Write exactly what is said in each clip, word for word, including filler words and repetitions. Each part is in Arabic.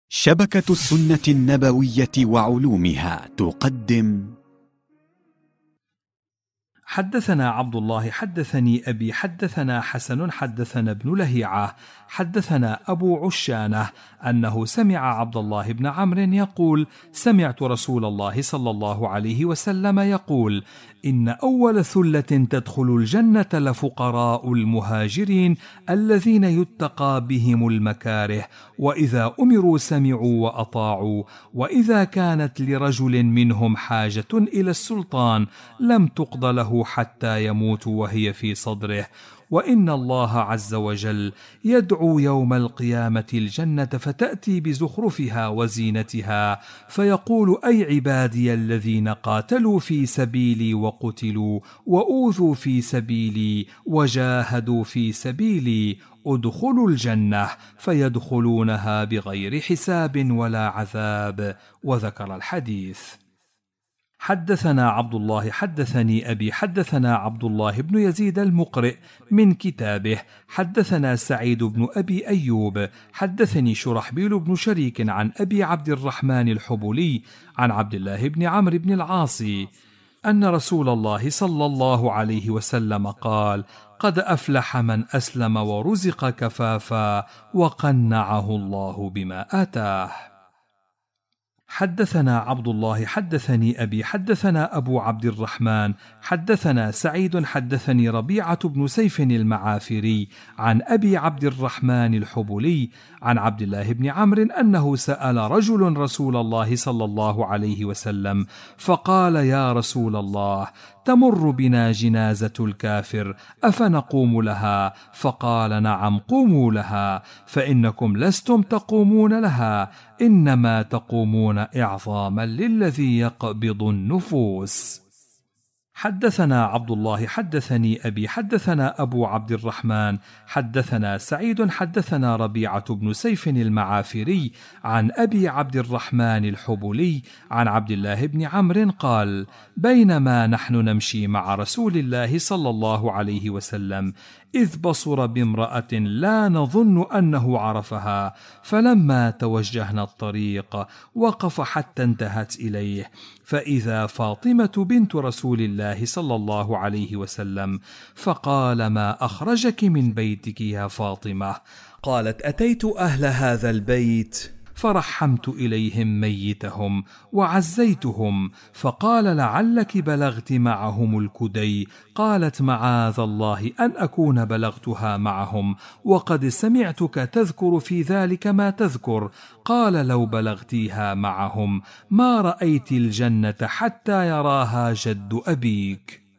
شبكة السنة النبوية وعلومها تقدم. حدثنا عبد الله حدثني أبي حدثنا حسن حدثنا ابن لهيعة حدثنا أبو عشانة أنه سمع عبد الله بن عمرو يقول: سمعت رسول الله صلى الله عليه وسلم يقول: إن أول ثلة تدخل الجنة لفقراء المهاجرين الذين يتقى بهم المكاره، وإذا أمروا سمعوا وأطاعوا، وإذا كانت لرجل منهم حاجة إلى السلطان لم تقض له حتى يموت وهي في صدره. وإن الله عز وجل يدعو يوم القيامة الجنة فتأتي بزخرفها وزينتها فيقول: أي عبادي الذين قاتلوا في سبيلي وقتلوا وأوذوا في سبيلي وجاهدوا في سبيلي ادخلوا الجنة، فيدخلونها بغير حساب ولا عذاب. وذكر الحديث. حدثنا عبد الله حدثني أبي حدثنا عبد الله بن يزيد المقرئ من كتابه حدثنا سعيد بن أبي أيوب حدثني شرحبيل بن شريك عن أبي عبد الرحمن الحبلي عن عبد الله بن عمرو بن العاص أن رسول الله صلى الله عليه وسلم قال: قد أفلح من أسلم ورزق كفافا وقنعه الله بما آتاه. حدثنا عبد الله حدثني أبي حدثنا أبو عبد الرحمن حدثنا سعيد حدثني ربيعة بن سيف المعافري عن أبي عبد الرحمن الحبلي عن عبد الله بن عمرو أنه سأل رجل رسول الله صلى الله عليه وسلم فقال: يا رسول الله، تمر بنا جنازة الكافر أفنقوم لها؟ فقال: نعم، قوموا لها، فإنكم لستم تقومون لها، إنما تقومون إعظاما للذي يقبض النفوس. حدثنا عبد الله حدثني أبي حدثنا أبو عبد الرحمن حدثنا سعيد حدثنا ربيعة بن سيف المعافري عن أبي عبد الرحمن الحبلي عن عبد الله بن عمرو قال: بينما نحن نمشي مع رسول الله صلى الله عليه وسلم إذ بصر بامرأة لا نظن أنه عرفها، فلما توجهنا الطريق وقف حتى انتهت إليه، فإذا فاطمة بنت رسول الله صلى الله عليه وسلم، فقال: ما أخرجك من بيتك يا فاطمة؟ قالت: أتيت أهل هذا البيت فرحمت إليهم ميتهم وعزيتهم، فقال: لعلك بلغت معهم الكدي. قالت: معاذ الله أن أكون بلغتها معهم، وقد سمعتك تذكر في ذلك ما تذكر. قال: لو بلغتيها معهم ما رأيت الجنة حتى يراها جد أبيك.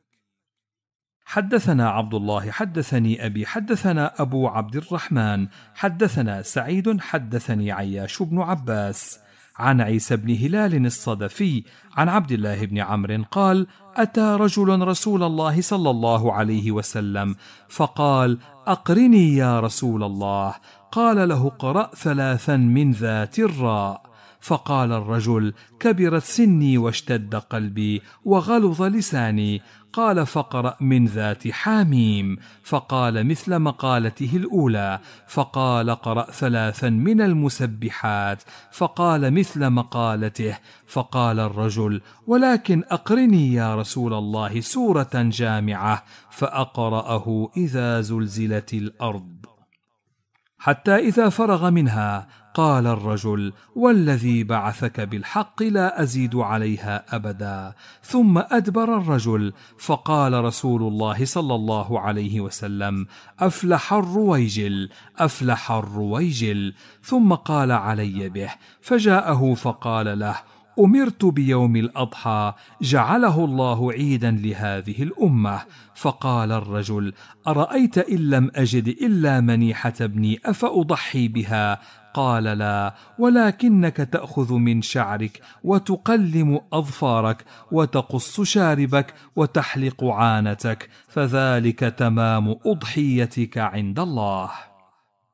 حدثنا عبد الله حدثني أبي حدثنا أبو عبد الرحمن حدثنا سعيد حدثني عياش بن عباس عن عيسى بن هلال الصدفي عن عبد الله بن عمرو قال: أتى رجل رسول الله صلى الله عليه وسلم فقال: أقرني يا رسول الله. قال له: اقرأ ثلاثا من ذات الراء. فقال الرجل: كبرت سني واشتد قلبي وغلظ لساني. قال: فقرأ من ذات حاميم. فقال مثل مقالته الأولى. فقال: قرأ ثلاثا من المسبحات. فقال مثل مقالته. فقال الرجل: ولكن أقرني يا رسول الله سورة جامعة. فأقرأه إذا زلزلت الأرض حتى إذا فرغ منها قال الرجل: والذي بعثك بالحق لا أزيد عليها أبدا. ثم أدبر الرجل، فقال رسول الله صلى الله عليه وسلم: أفلح الرويجل، أفلح الرويجل. ثم قال: علي به. فجاءه فقال له: أمرت بيوم الأضحى جعله الله عيدا لهذه الأمة. فقال الرجل: أرأيت إن لم أجد إلا منيحة ابني أفأضحي بها؟ قال: لا، ولكنك تأخذ من شعرك وتقلم أظفارك وتقص شاربك وتحلق عانتك، فذلك تمام أضحيتك عند الله.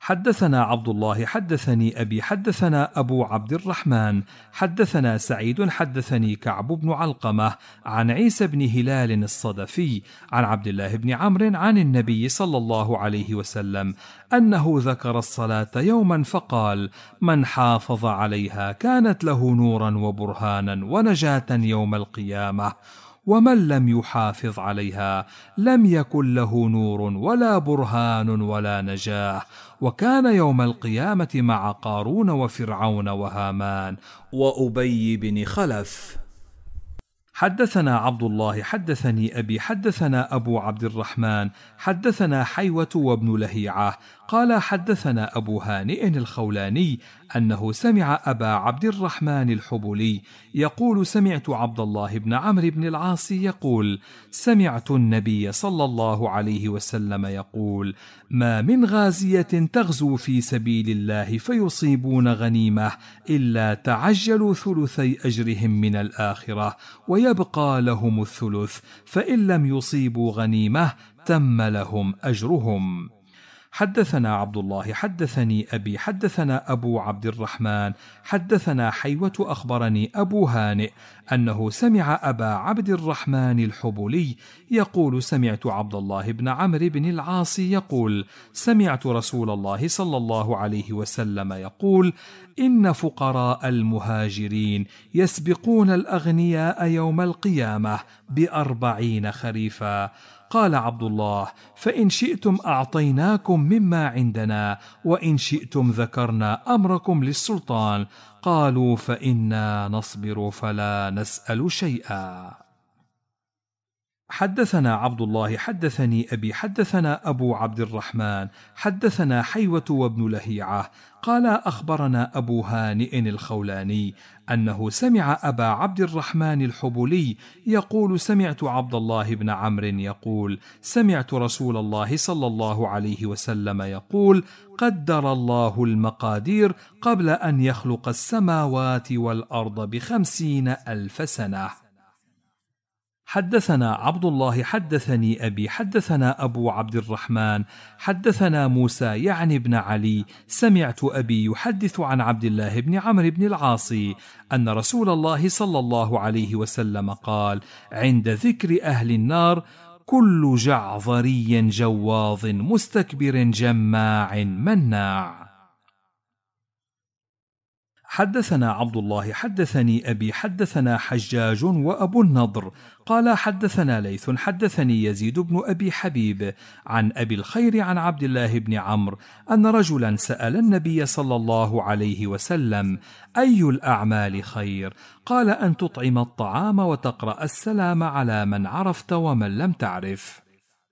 حدثنا عبد الله حدثني أبي حدثنا أبو عبد الرحمن حدثنا سعيد حدثني كعب بن علقمة عن عيسى بن هلال الصدفي عن عبد الله بن عمرو عن النبي صلى الله عليه وسلم أنه ذكر الصلاة يوما فقال: من حافظ عليها كانت له نورا وبرهانا ونجاة يوم القيامة، ومن لم يحافظ عليها لم يكن له نور ولا برهان ولا نجاه، وكان يوم القيامة مع قارون وفرعون وهامان وأبي بن خلف. حدثنا عبد الله حدثني أبي حدثنا أبو عبد الرحمن حدثنا حيوة وابن لهيعة قال حدثنا أبو هانئ الخولاني أنه سمع أبا عبد الرحمن الحبلي يقول: سمعت عبد الله بن عمرو بن العاص يقول: سمعت النبي صلى الله عليه وسلم يقول: ما من غازية تغزو في سبيل الله فيصيبون غنيمة إلا تعجلوا ثلثي أجرهم من الآخرة ويبقى لهم الثلث، فإن لم يصيبوا غنيمة تم لهم أجرهم. حدثنا عبد الله حدثني أبي حدثنا أبو عبد الرحمن حدثنا حيوة أخبرني أبو هانئ أنه سمع أبا عبد الرحمن الحبلي يقول: سمعت عبد الله بن عمرو بن العاص يقول: سمعت رسول الله صلى الله عليه وسلم يقول: إن فقراء المهاجرين يسبقون الأغنياء يوم القيامة بأربعين خريفا. قال عبد الله: فإن شئتم أعطيناكم مما عندنا، وإن شئتم ذكرنا أمركم للسلطان. قالوا: فإنا نصبر فلا نسأل شيئا. حدثنا عبد الله حدثني أبي حدثنا أبو عبد الرحمن حدثنا حيوة وابن لهيعة قال أخبرنا أبو هانئ الخولاني أنه سمع أبا عبد الرحمن الحبلي يقول: سمعت عبد الله بن عمرو يقول: سمعت رسول الله صلى الله عليه وسلم يقول: قدر الله المقادير قبل أن يخلق السماوات والأرض بخمسين ألف سنة. حدثنا عبد الله حدثني أبي حدثنا أبو عبد الرحمن حدثنا موسى يعني بن علي سمعت أبي يحدث عن عبد الله بن عمرو بن العاص أن رسول الله صلى الله عليه وسلم قال: عند ذكر أهل النار: كل جعظري جواظ مستكبر جماع مناع. حدثنا عبد الله حدثني أبي حدثنا حجاج وأبو النضر قال حدثنا ليث حدثني يزيد بن أبي حبيب عن أبي الخير عن عبد الله بن عمرو أن رجلا سأل النبي صلى الله عليه وسلم: أي الأعمال خير؟ قال: أن تطعم الطعام وتقرأ السلام على من عرفت ومن لم تعرف.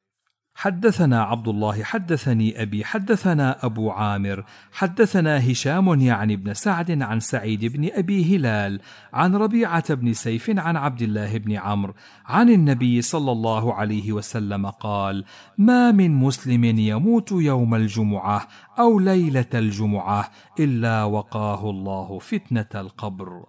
حدثنا عبد الله حدثني أبي حدثنا أبو عامر حدثنا هشام يعني بن سعد عن سعيد بن أبي هلال عن ربيعة بن سيف عن عبد الله بن عمرو عن النبي صلى الله عليه وسلم قال: ما من مسلم يموت يوم الجمعة أو ليلة الجمعة إلا وقاه الله فتنة القبر.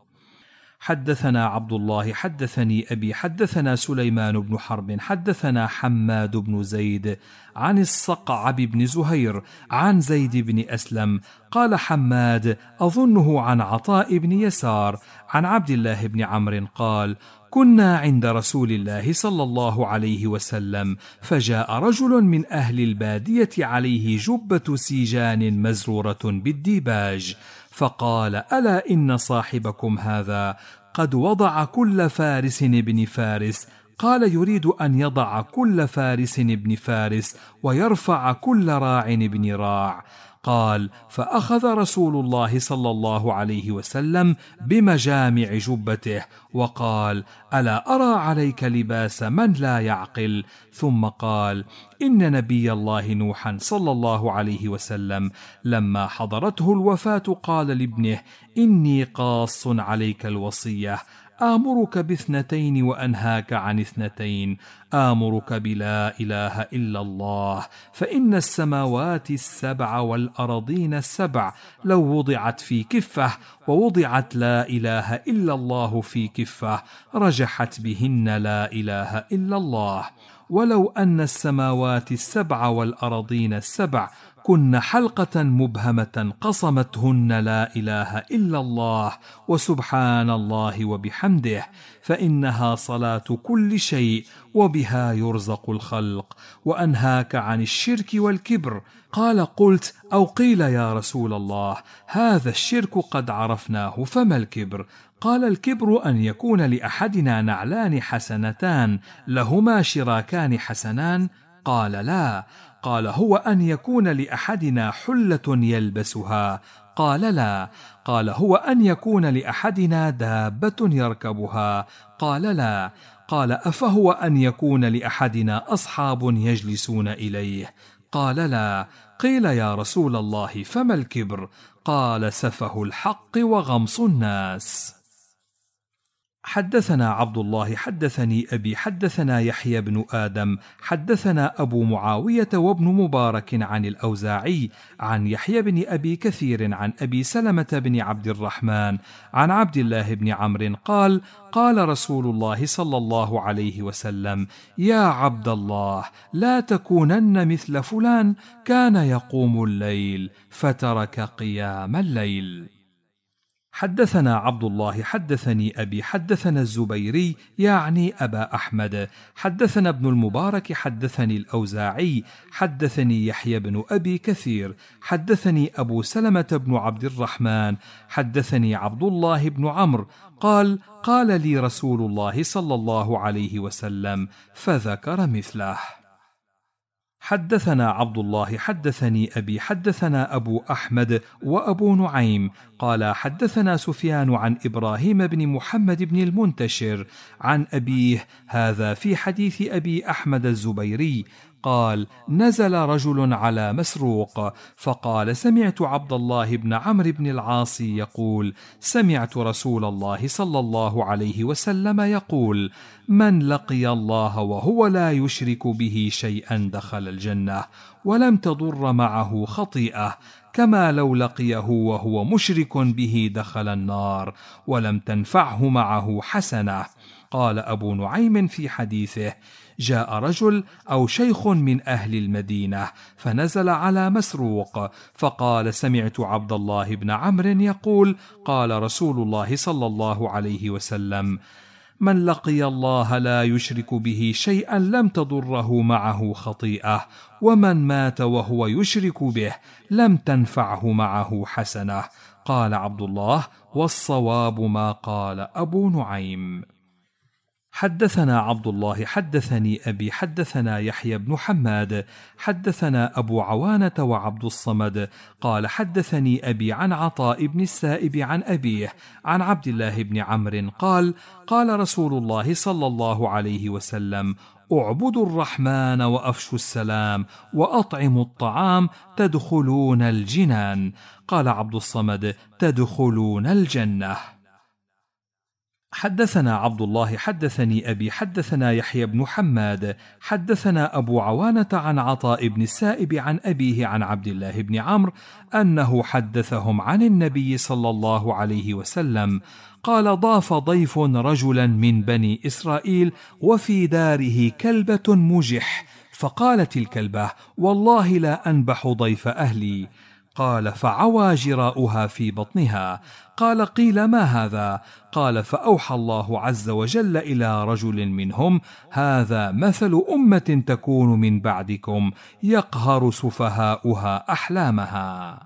حدثنا عبد الله حدثني أبي حدثنا سليمان بن حرب حدثنا حماد بن زيد عن الصقعب بن زهير عن زيد بن أسلم قال حماد: أظنه عن عطاء بن يسار عن عبد الله بن عمرو قال: كنا عند رسول الله صلى الله عليه وسلم فجاء رجل من أهل البادية عليه جبة سيجان مزرورة بالديباج، فقال: ألا إن صاحبكم هذا قد وضع كل فارس ابن فارس. قال: يريد أن يضع كل فارس ابن فارس ويرفع كل راع ابن راع. قال: فأخذ رسول الله صلى الله عليه وسلم بمجامع جبته وقال: ألا أرى عليك لباس من لا يعقل؟ ثم قال: إن نبي الله نوحا صلى الله عليه وسلم لما حضرته الوفاة قال لابنه: إني قاص عليك الوصية، آمرك باثنتين وأنهاك عن اثنتين، آمرك بلا إله إلا الله، فإن السماوات السبع والأرضين السبع لو وضعت في كفة ووضعت لا إله إلا الله في كفة رجحت بهن لا إله إلا الله، ولو أن السماوات السبع والأرضين السبع كن حلقة مبهمة قصمتهن لا إله إلا الله وسبحان الله وبحمده، فإنها صلاة كل شيء وبها يرزق الخلق، وأنهاك عن الشرك والكبر. قال: قلت: أو قيل يا رسول الله هذا الشرك قد عرفناه، فما الكبر؟ قال: الكبر أن يكون لأحدنا نعلان حسنتان لهما شراكان حسنان. قال: لا. قال: هو أن يكون لأحدنا حلة يلبسها. قال: لا. قال: هو أن يكون لأحدنا دابة يركبها. قال: لا. قال: أفهو أن يكون لأحدنا أصحاب يجلسون إليه؟ قال: لا. قيل: يا رسول الله فما الكبر؟ قال: سفه الحق وغمص الناس. حدثنا عبد الله حدثني أبي حدثنا يحيى بن آدم حدثنا أبو معاوية وابن مبارك عن الأوزاعي عن يحيى بن أبي كثير عن أبي سلمة بن عبد الرحمن عن عبد الله بن عمرو قال: قال رسول الله صلى الله عليه وسلم: يا عبد الله لا تكونن مثل فلان كان يقوم الليل فترك قيام الليل. حدثنا عبد الله حدثني أبي حدثنا الزبيري يعني أبا أحمد حدثنا ابن المبارك حدثني الأوزاعي حدثني يحيى بن أبي كثير حدثني أبو سلمة بن عبد الرحمن حدثني عبد الله بن عمرو قال: قال لي رسول الله صلى الله عليه وسلم، فذكر مثله. حدثنا عبد الله حدثني أبي حدثنا أبو أحمد وأبو نعيم قال: حدثنا سفيان عن إبراهيم بن محمد بن المنتشر عن أبيه، هذا في حديث أبي أحمد الزبيري قال: نزل رجل على مسروق فقال: سمعت عبد الله بن عمرو بن العاص يقول: سمعت رسول الله صلى الله عليه وسلم يقول: من لقي الله وهو لا يشرك به شيئا دخل الجنة ولم تضر معه خطيئة، كما لو لقيه وهو مشرك به دخل النار ولم تنفعه معه حسنة. قال أبو نعيم في حديثه: جاء رجل أو شيخ من أهل المدينة فنزل على مسروق فقال: سمعت عبد الله بن عمرو يقول: قال رسول الله صلى الله عليه وسلم: من لقي الله لا يشرك به شيئا لم تضره معه خطيئة، ومن مات وهو يشرك به لم تنفعه معه حسنة. قال عبد الله: والصواب ما قال أبو نعيم. حدثنا عبد الله حدثني أبي حدثنا يحيى بن حماد حدثنا أبو عوانة وعبد الصمد قال: حدثني أبي عن عطاء بن السائب عن أبيه عن عبد الله بن عمرو قال: قال رسول الله صلى الله عليه وسلم: اعبدوا الرحمن وأفشوا السلام وأطعموا الطعام تدخلون الجنان. قال عبد الصمد: تدخلون الجنة. حدثنا عبد الله حدثني أبي حدثنا يحيى بن حماد حدثنا أبو عوانة عن عطاء بن السائب عن أبيه عن عبد الله بن عمرو أنه حدثهم عن النبي صلى الله عليه وسلم قال: ضاف ضيف رجلا من بني إسرائيل وفي داره كلبة مجح، فقالت الكلبة: والله لا أنبح ضيف أهلي. قال: فعوى جراؤها في بطنها. قال: قيل: ما هذا؟ قال: فأوحى الله عز وجل إلى رجل منهم: هذا مثل أمة تكون من بعدكم يقهر سفهاؤها أحلامها.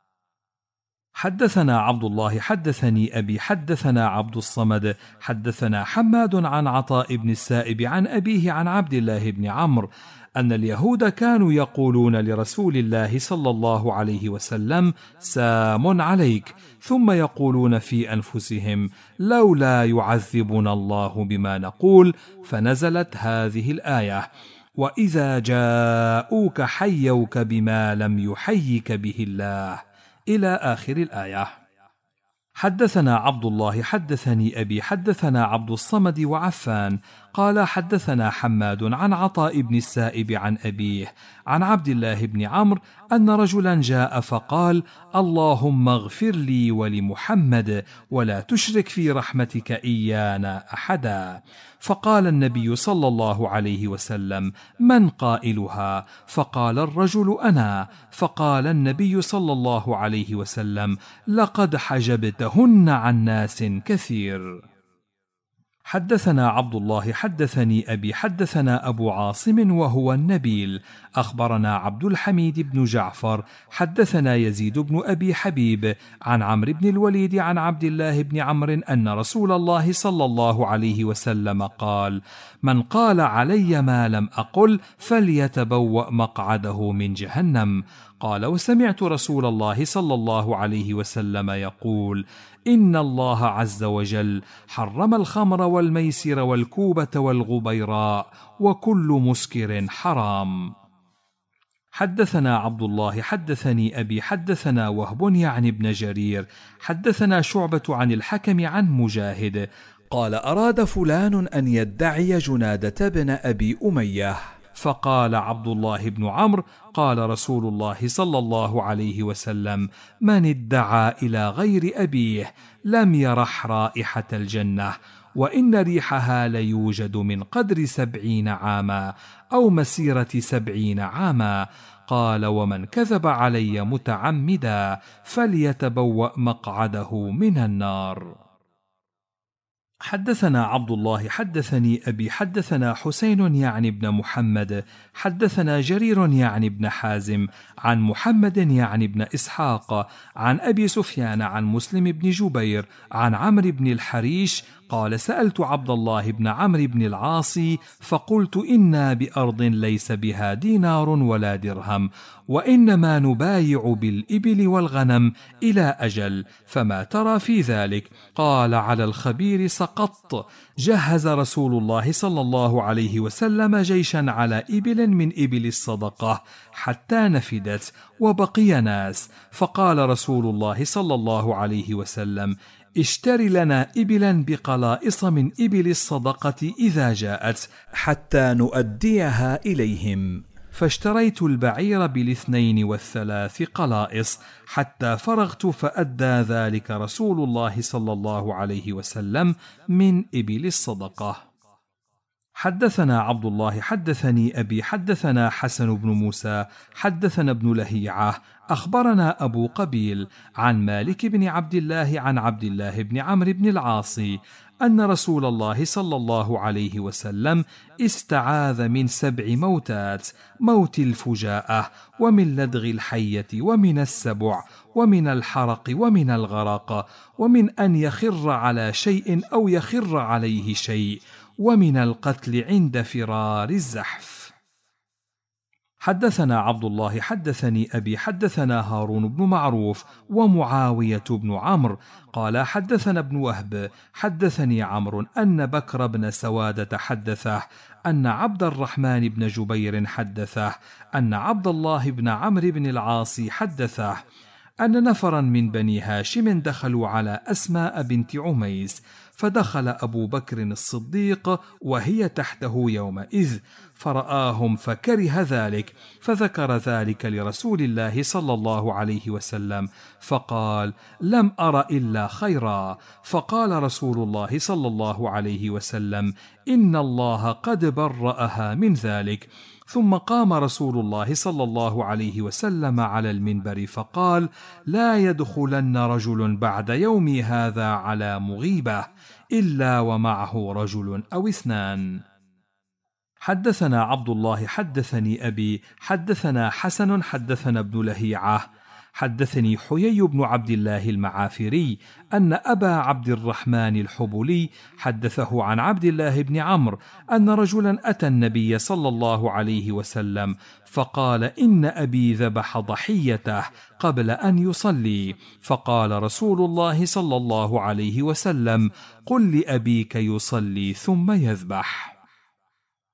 حدثنا عبد الله حدثني أبي حدثنا عبد الصمد حدثنا حماد عن عطاء بن السائب عن أبيه عن عبد الله بن عمرو أن اليهود كانوا يقولون لرسول الله صلى الله عليه وسلم: سام عليك، ثم يقولون في أنفسهم: لولا يعذبنا الله بما نقول، فنزلت هذه الآية: وإذا جاءوك حيوك بما لم يحيك به الله، إلى آخر الآية. حدثنا عبد الله حدثني أبي حدثنا عبد الصمد وعفان قال حدثنا حماد عن عطاء بن السائب عن أبيه عن عبد الله بن عمرو أن رجلا جاء فقال: اللهم اغفر لي ولمحمد ولا تشرك في رحمتك إيانا أحدا. فقال النبي صلى الله عليه وسلم: من قائلها؟ فقال الرجل: أنا. فقال النبي صلى الله عليه وسلم: لقد حجبتهن عن ناس كثير. حدثنا عبد الله حدثني أبي حدثنا أبو عاصم وهو النبيل أخبرنا عبد الحميد بن جعفر حدثنا يزيد بن أبي حبيب عن عمرو بن الوليد عن عبد الله بن عمرو أن رسول الله صلى الله عليه وسلم قال: من قال علي ما لم أقل فليتبوأ مقعده من جهنم. قال: وسمعت رسول الله صلى الله عليه وسلم يقول: إن الله عز وجل حرم الخمر والميسر والكوبة والغبيراء وكل مسكر حرام. حدثنا عبد الله حدثني أبي حدثنا وهب يعني ابن جرير حدثنا شعبة عن الحكم عن مجاهد قال: أراد فلان أن يدعي جنادة بن أبي أمية، فقال عبد الله بن عمرو: قال رسول الله صلى الله عليه وسلم: من ادعى إلى غير أبيه لم يرح رائحة الجنة، وإن ريحها ليوجد من قدر سبعين عاما أو مسيرة سبعين عاما. قال: ومن كذب علي متعمدا فليتبوأ مقعده من النار. حدثنا عبد الله حدثني أبي حدثنا حسين يعني ابن محمد حدثنا جرير يعني ابن حازم عن محمد يعني ابن إسحاق عن أبي سفيان عن مسلم بن جبير عن عمرو بن الحريش قال: سألت عبد الله بن عمرو بن العاص فقلت: إنا بأرض ليس بها دينار ولا درهم، وإنما نبايع بالإبل والغنم إلى أجل، فما ترى في ذلك؟ قال: على الخبير سقطت. جهز رسول الله صلى الله عليه وسلم جيشا على إبل من إبل الصدقة حتى نفدت وبقي ناس، فقال رسول الله صلى الله عليه وسلم: اشتر لنا إبلا بقلائص من إبل الصدقة إذا جاءت حتى نؤديها إليهم. فاشتريت البعير بالاثنين والثلاث قلائص حتى فرغت، فأدى ذلك رسول الله صلى الله عليه وسلم من إبل الصدقة. حدثنا عبد الله حدثني أبي حدثنا حسن بن موسى حدثنا ابن لهيعة أخبرنا أبو قبيل عن مالك بن عبد الله عن عبد الله بن عمرو بن العاص أن رسول الله صلى الله عليه وسلم استعاذ من سبع موتات: موت الفجاءة، ومن لدغ الحية، ومن السبع، ومن الحرق، ومن الغرق، ومن أن يخر على شيء أو يخر عليه شيء، ومن القتل عند فرار الزحف. حدثنا عبد الله حدثني أبي حدثنا هارون بن معروف ومعاوية بن عمرو قال: حدثنا ابن وهب حدثني عمرو أن بكر بن سوادة حدثه أن عبد الرحمن بن جبير حدثه أن عبد الله بن عمرو بن العاص حدثه أن نفرا من بني هاشم دخلوا على أسماء بنت عميس، فدخل أبو بكر الصديق وهي تحته يومئذ، فرآهم فكره ذلك، فذكر ذلك لرسول الله صلى الله عليه وسلم، فقال: لم أر إلا خيرا. فقال رسول الله صلى الله عليه وسلم: إن الله قد برأها من ذلك. ثم قام رسول الله صلى الله عليه وسلم على المنبر فقال: لا يدخلن رجل بعد يومي هذا على مغيبة إلا ومعه رجل أو اثنان. حدثنا عبد الله حدثني أبي حدثنا حسن حدثنا ابن لهيعة حدثني حيي بن عبد الله المعافري أن أبا عبد الرحمن الحبلي حدثه عن عبد الله بن عمرو أن رجلا أتى النبي صلى الله عليه وسلم فقال: إن أبي ذبح ضحيته قبل أن يصلي. فقال رسول الله صلى الله عليه وسلم: قل لأبيك يصلي ثم يذبح.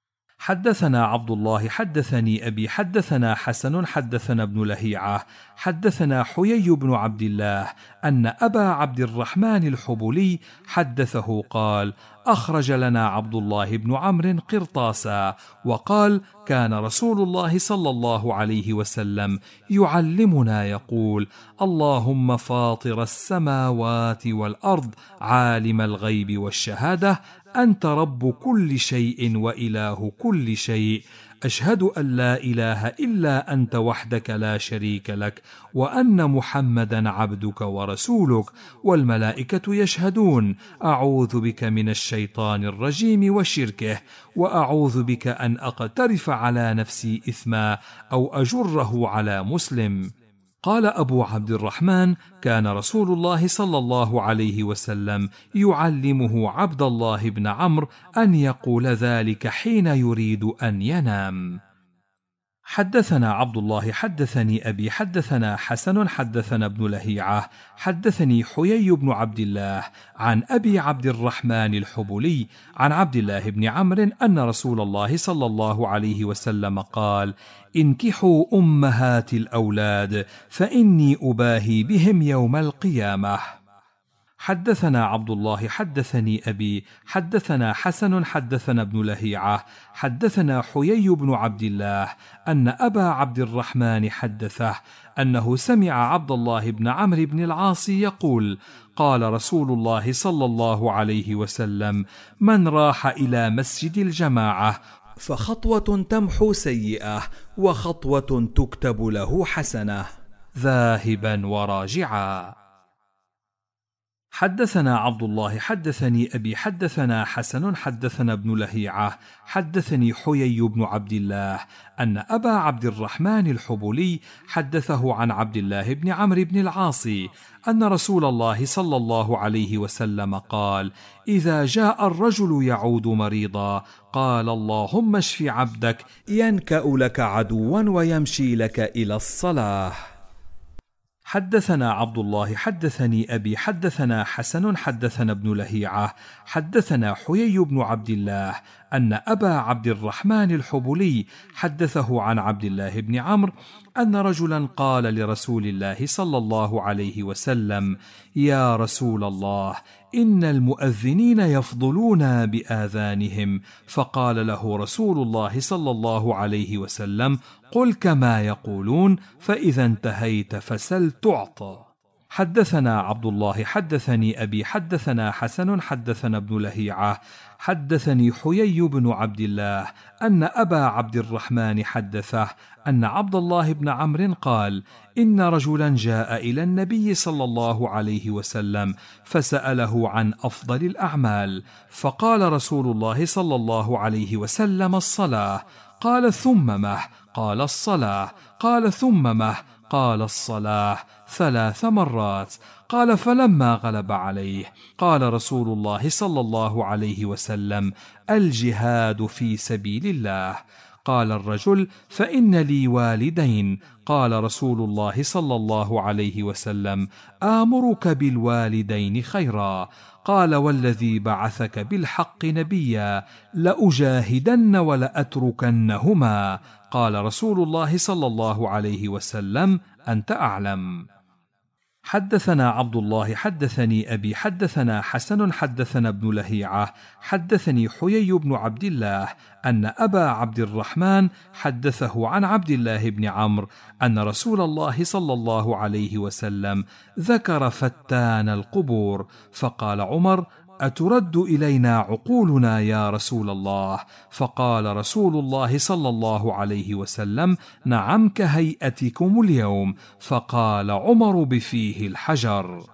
حدثنا عبد الله حدثني أبي حدثنا حسن حدثنا ابن لهيعة حدثنا حيي بن عبد الله أن أبا عبد الرحمن الحبلي حدثه قال: أخرج لنا عبد الله بن عمرو قرطاسا وقال: كان رسول الله صلى الله عليه وسلم يعلمنا يقول: اللهم فاطر السماوات والأرض عالم الغيب والشهادة أنت رب كل شيء وإله كل شيء، أشهد أن لا إله إلا أنت وحدك لا شريك لك، وأن محمدا عبدك ورسولك، والملائكة يشهدون، أعوذ بك من الشيطان الرجيم وشركه، وأعوذ بك أن أقترف على نفسي إثما أو أجره على مسلم. قال أبو عبد الرحمن: كان رسول الله صلى الله عليه وسلم يعلمه عبد الله بن عمرو أن يقول ذلك حين يريد أن ينام. حدثنا عبد الله حدثني أبي حدثنا حسن حدثنا ابن لهيعة حدثني حيي بن عبد الله عن أبي عبد الرحمن الحبلي عن عبد الله بن عمرو أن رسول الله صلى الله عليه وسلم قال: انكحوا أمهات الأولاد فإني أباهي بهم يوم القيامة. حدثنا عبد الله حدثني أبي حدثنا حسن حدثنا ابن لهيعة حدثنا حيي بن عبد الله أن أبا عبد الرحمن حدثه أنه سمع عبد الله بن عمرو بن العاص يقول: قال رسول الله صلى الله عليه وسلم: من راح إلى مسجد الجماعة فخطوة تمحو سيئة وخطوة تكتب له حسنة، ذاهبا وراجعا. حدثنا عبد الله حدثني أبي حدثنا حسن حدثنا ابن لهيعة حدثني حيي بن عبد الله أن أبا عبد الرحمن الحبلي حدثه عن عبد الله بن عمرو بن العاص أن رسول الله صلى الله عليه وسلم قال: إذا جاء الرجل يعود مريضا قال: اللهم اشف عبدك ينكأ لك عدوا ويمشي لك إلى الصلاة. حدثنا عبد الله حدثني أبي حدثنا حسن حدثنا ابن لهيعة حدثنا حيي بن عبد الله أن أبا عبد الرحمن الحبلي حدثه عن عبد الله بن عمرو أن رجلا قال لرسول الله صلى الله عليه وسلم: يا رسول الله، إن المؤذنين يفضلون بآذانهم. فقال له رسول الله صلى الله عليه وسلم: قل كما يقولون، فإذا انتهيت فسل تعطى. حدثنا عبد الله حدثني أبي حدثنا حسن حدثنا ابن لهيعة حدثني حيي بن عبد الله أن أبا عبد الرحمن حدثه أن عبد الله بن عمرو قال: إن رجلا جاء إلى النبي صلى الله عليه وسلم فسأله عن أفضل الأعمال، فقال رسول الله صلى الله عليه وسلم: الصلاة. قال: ثم مه؟ قال: الصلاة. قال: ثم مه؟ قال: الصلاة، ثلاث مرات. قال: فلما غلب عليه قال رسول الله صلى الله عليه وسلم: الجهاد في سبيل الله. قال الرجل: فإن لي والدين. قال رسول الله صلى الله عليه وسلم: آمرك بالوالدين خيرا. قال: والذي بعثك بالحق نبيا لأجاهدن ولأتركنهما. قال رسول الله صلى الله عليه وسلم: أنت أعلم. حدثنا عبد الله حدثني أبي حدثنا حسن حدثنا ابن لهيعة حدثني حيي بن عبد الله أن أبا عبد الرحمن حدثه عن عبد الله بن عمرو أن رسول الله صلى الله عليه وسلم ذكر فتان القبور، فقال عمر: أترد إلينا عقولنا يا رسول الله؟ فقال رسول الله صلى الله عليه وسلم: نعم، كهيئتكم اليوم. فقال عمر بفيه الحجر.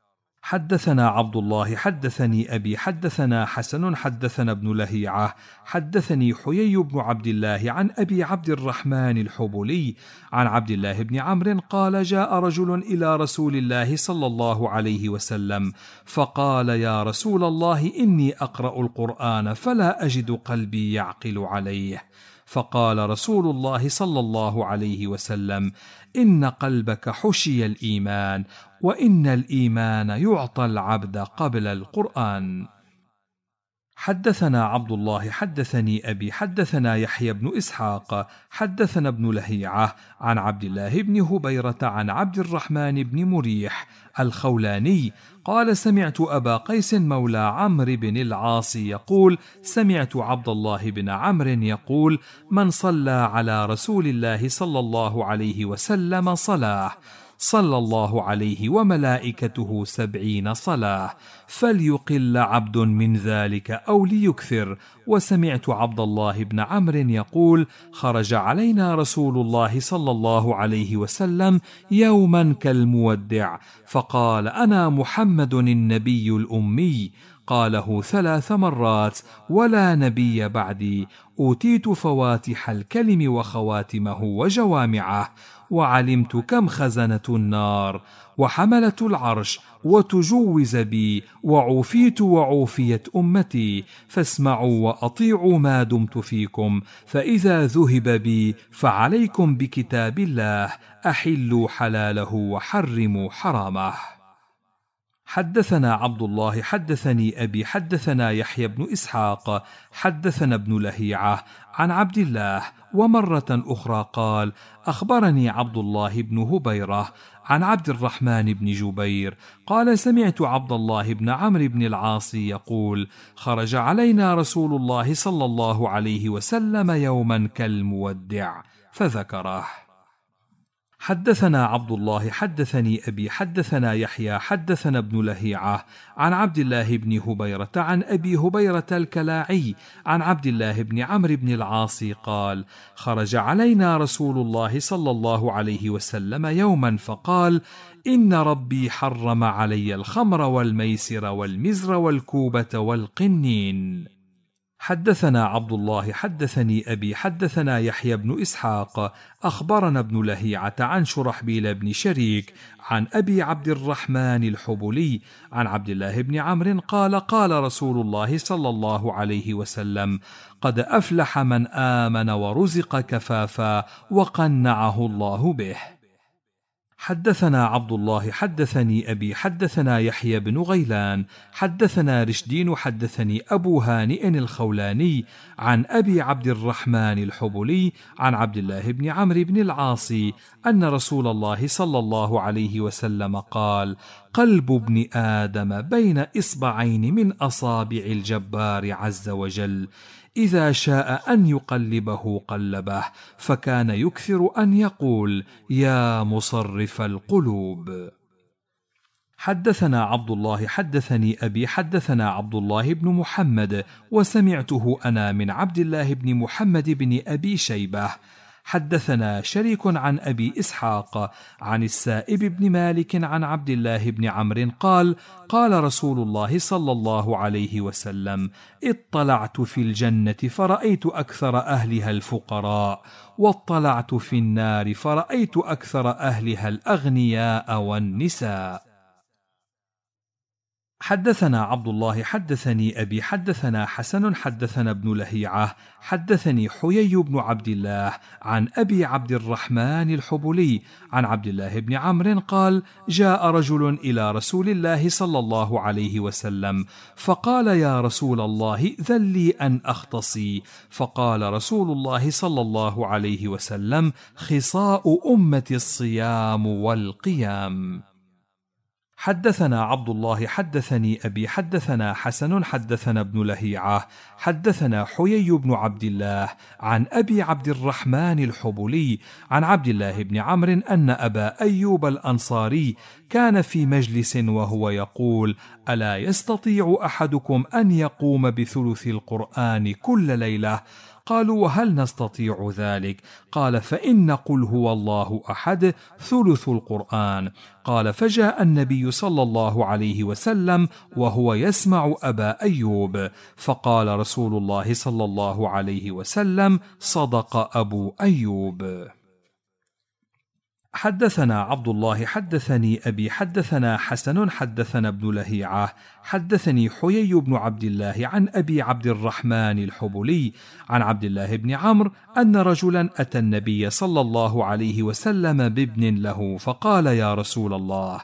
حدثنا عبد الله حدثني أبي حدثنا حسن حدثنا ابن لهيعة حدثني حيي بن عبد الله عن أبي عبد الرحمن الحبلي عن عبد الله بن عمرو قال: جاء رجل إلى رسول الله صلى الله عليه وسلم فقال: يا رسول الله، إني أقرأ القرآن فلا أجد قلبي يعقل عليه. فقال رسول الله صلى الله عليه وسلم: إن قلبك حشي الإيمان، وإن الإيمان يعطى العبد قبل القرآن. حدثنا عبد الله حدثني أبي حدثنا يحيى بن إسحاق حدثنا ابن لهيعة عن عبد الله بن هبيرة عن عبد الرحمن بن مريح الخولاني قال سمعت أبا قيس مولى عمرو بن العاص يقول سمعت عبد الله بن عمرو يقول من صلى على رسول الله صلى الله عليه وسلم صلاة صلى الله عليه وملائكته سبعين صلاة فليقل عبد من ذلك أو ليكثر. وسمعت عبد الله بن عمرو يقول خرج علينا رسول الله صلى الله عليه وسلم يوما كالمودع فقال أنا محمد النبي الأمي، قاله ثلاث مرات ولا نبي بعدي، أوتيت فواتح الكلم وخواتمه وجوامعه، وعلمت كم خزنة النار وحملة العرش وتجوز بي، وعوفيت وعوفيت أمتي، فاسمعوا وأطيعوا ما دمت فيكم، فإذا ذهب بي فعليكم بكتاب الله، أحلوا حلاله وحرموا حرامه. حدثنا عبد الله حدثني أبي حدثنا يحيى بن إسحاق حدثنا ابن لهيعة عن عبد الله، ومرة أخرى قال أخبرني عبد الله بن هبيرة عن عبد الرحمن بن جبير قال سمعت عبد الله بن عمرو بن العاص يقول خرج علينا رسول الله صلى الله عليه وسلم يوما كالمودع فذكره. حدثنا عبد الله حدثني أبي حدثنا يحيى حدثنا ابن لهيعة عن عبد الله بن هبيرة عن أبي هبيرة الكلاعي عن عبد الله بن عمرو بن العاص قال خرج علينا رسول الله صلى الله عليه وسلم يوما فقال إن ربي حرم علي الخمر والميسر والمزر والكوبة والقنين. حدثنا عبد الله حدثني أبي حدثنا يحيى بن إسحاق أخبرنا ابن لهيعة عن شرحبيل بن شريك عن أبي عبد الرحمن الحبلي عن عبد الله بن عمرو قال قال رسول الله صلى الله عليه وسلم قد أفلح من آمن ورزق كفافا وقنعه الله به. حدثنا عبد الله حدثني أبي حدثنا يحيى بن غيلان حدثنا رشدين حدثني أبو هانئ الخولاني عن أبي عبد الرحمن الحبلي عن عبد الله بن عمرو بن العاص أن رسول الله صلى الله عليه وسلم قال قلب ابن آدم بين إصبعين من أصابع الجبار عز وجل، إذا شاء أن يقلبه قلبه، فكان يكثر أن يقول يا مصرف القلوب. حدثنا عبد الله حدثني أبي حدثنا عبد الله بن محمد وسمعته أنا من عبد الله بن محمد بن أبي شيبة. حدثنا شريك عن أبي إسحاق عن السائب بن مالك عن عبد الله بن عمرو قال قال رسول الله صلى الله عليه وسلم اطلعت في الجنة فرأيت أكثر أهلها الفقراء، واطلعت في النار فرأيت أكثر أهلها الأغنياء والنساء. حدثنا عبد الله حدثني أبي حدثنا حسن حدثنا ابن لهيعة حدثني حيي بن عبد الله عن أبي عبد الرحمن الحبلي عن عبد الله بن عمرو قال جاء رجل إلى رسول الله صلى الله عليه وسلم فقال يا رسول الله ذل لي أن أختصي، فقال رسول الله صلى الله عليه وسلم خصاء أمة الصيام والقيام. حدثنا عبد الله حدثني أبي حدثنا حسن حدثنا ابن لهيعة حدثنا حيي بن عبد الله عن أبي عبد الرحمن الحبلي عن عبد الله بن عمرو أن أبا أيوب الأنصاري كان في مجلس وهو يقول ألا يستطيع أحدكم أن يقوم بثلث القرآن كل ليلة؟ قالوا وهل نستطيع ذلك؟ قال فإن قل هو الله أحد ثلث القرآن. قال فجاء النبي صلى الله عليه وسلم وهو يسمع أبا أيوب، فقال رسول الله صلى الله عليه وسلم صدق أبو أيوب. حدثنا عبد الله حدثني أبي حدثنا حسن حدثنا ابن لهيعة حدثني حيي بن عبد الله عن أبي عبد الرحمن الحبلي عن عبد الله بن عمرو أن رجلا أتى النبي صلى الله عليه وسلم بابن له فقال يا رسول الله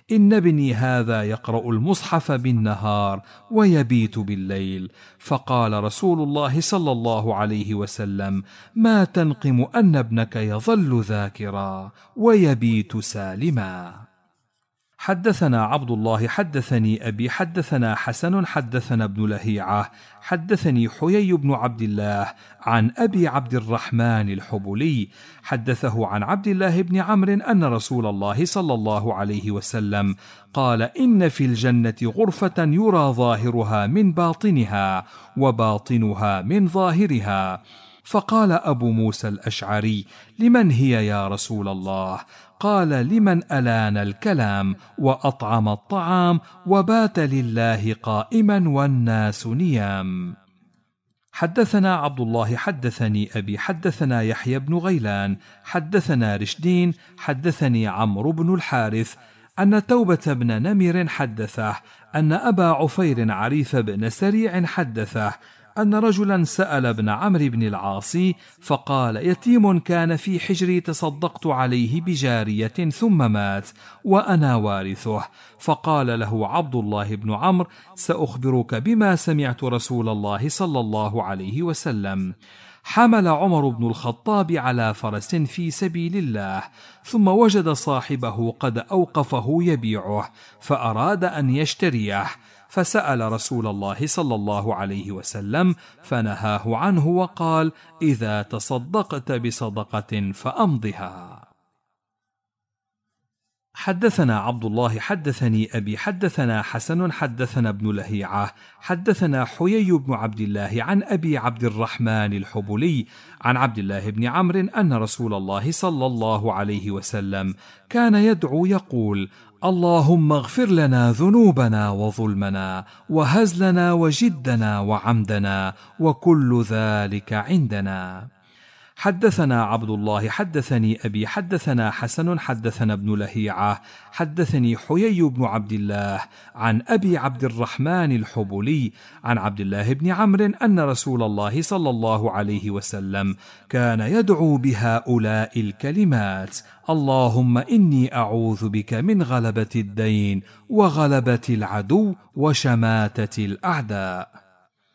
إن ابني هذا يقرأ المصحف بالنهار ويبيت بالليل. فقال رسول الله صلى الله عليه وسلم: ما تنقم أن ابنك يظل ذاكرا ويبيت سالما. حدثنا عبد الله حدثني أبي حدثنا حسن حدثنا ابن لهيعة حدثني حيي بن عبد الله عن أبي عبد الرحمن الحبلي حدثه عن عبد الله بن عمرو أن رسول الله صلى الله عليه وسلم قال: إن في الجنة غرفة يرى ظاهرها من باطنها وباطنها من ظاهرها. فقال أبو موسى الأشعري: لمن هي يا رسول الله؟ قال: لمن ألان الكلام وأطعم الطعام وبات لله قائما والناس نيام. حدثنا عبد الله حدثني أبي حدثنا يحيى بن غيلان حدثنا رشدين حدثني عمرو بن الحارث أن توبة بن نمر حدثه أن أبا عفير عريف بن سريع حدثه أن رجلا سأل ابن عمرو بن العاص فقال: يتيم كان في حجري تصدقت عليه بجارية ثم مات وأنا وارثه. فقال له عبد الله بن عمرو: سأخبرك بما سمعت رسول الله صلى الله عليه وسلم. حمل عمر بن الخطاب على فرس في سبيل الله، ثم وجد صاحبه قد أوقفه يبيعه، فأراد أن يشتريه، فسأل رسول الله صلى الله عليه وسلم فنهاه عنه وقال: إذا تصدقت بصدقة فأمضها. حدثنا عبد الله حدثني أبي حدثنا حسن حدثنا ابن لهيعة حدثنا حيي بن عبد الله عن أبي عبد الرحمن الحبلي عن عبد الله بن عمرو أن رسول الله صلى الله عليه وسلم كان يدعو يقول: اللهم اغفر لنا ذنوبنا وظلمنا وهزلنا وجدنا وعمدنا وكل ذلك عندنا. حدثنا عبد الله حدثني أبي حدثنا حسن حدثنا ابن لهيعة حدثني حيي بن عبد الله عن أبي عبد الرحمن الحبلي عن عبد الله بن عمرو أن رسول الله صلى الله عليه وسلم كان يدعو بهؤلاء الكلمات: اللهم إني أعوذ بك من غلبة الدين وغلبة العدو وشماتة الأعداء.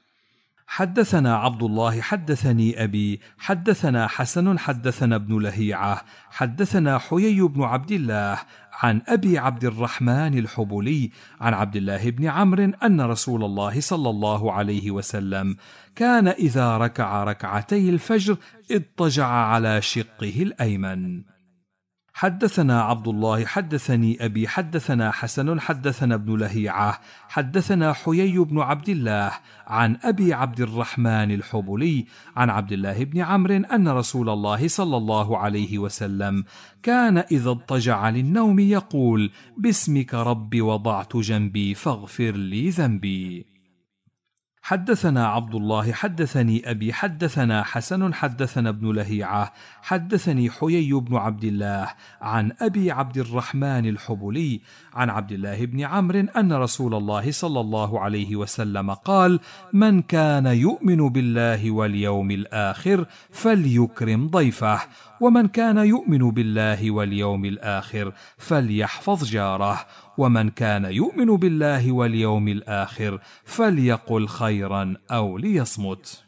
حدثنا عبد الله حدثني أبي حدثنا حسن حدثنا ابن لهيعة حدثنا حيي بن عبد الله عن أبي عبد الرحمن الحبلي عن عبد الله بن عمرو أن رسول الله صلى الله عليه وسلم كان إذا ركع ركعتي الفجر اضطجع على شقه الأيمن. حدثنا عبد الله حدثني أبي حدثنا حسن حدثنا ابن لهيعة حدثنا حيي بن عبد الله عن أبي عبد الرحمن الحبلي عن عبد الله بن عمرو أن رسول الله صلى الله عليه وسلم كان إذا اضطجع للنوم يقول: باسمك ربي وضعت جنبي فاغفر لي ذنبي. حدثنا عبد الله حدثني أبي حدثنا حسن حدثنا ابن لهيعة حدثني حيي بن عبد الله عن أبي عبد الرحمن الحبلي عن عبد الله بن عمرو أن رسول الله صلى الله عليه وسلم قال: من كان يؤمن بالله واليوم الآخر فليكرم ضيفه، ومن كان يؤمن بالله واليوم الآخر فليحفظ جاره، ومن كان يؤمن بالله واليوم الآخر فليقل خيرا أو ليصمت.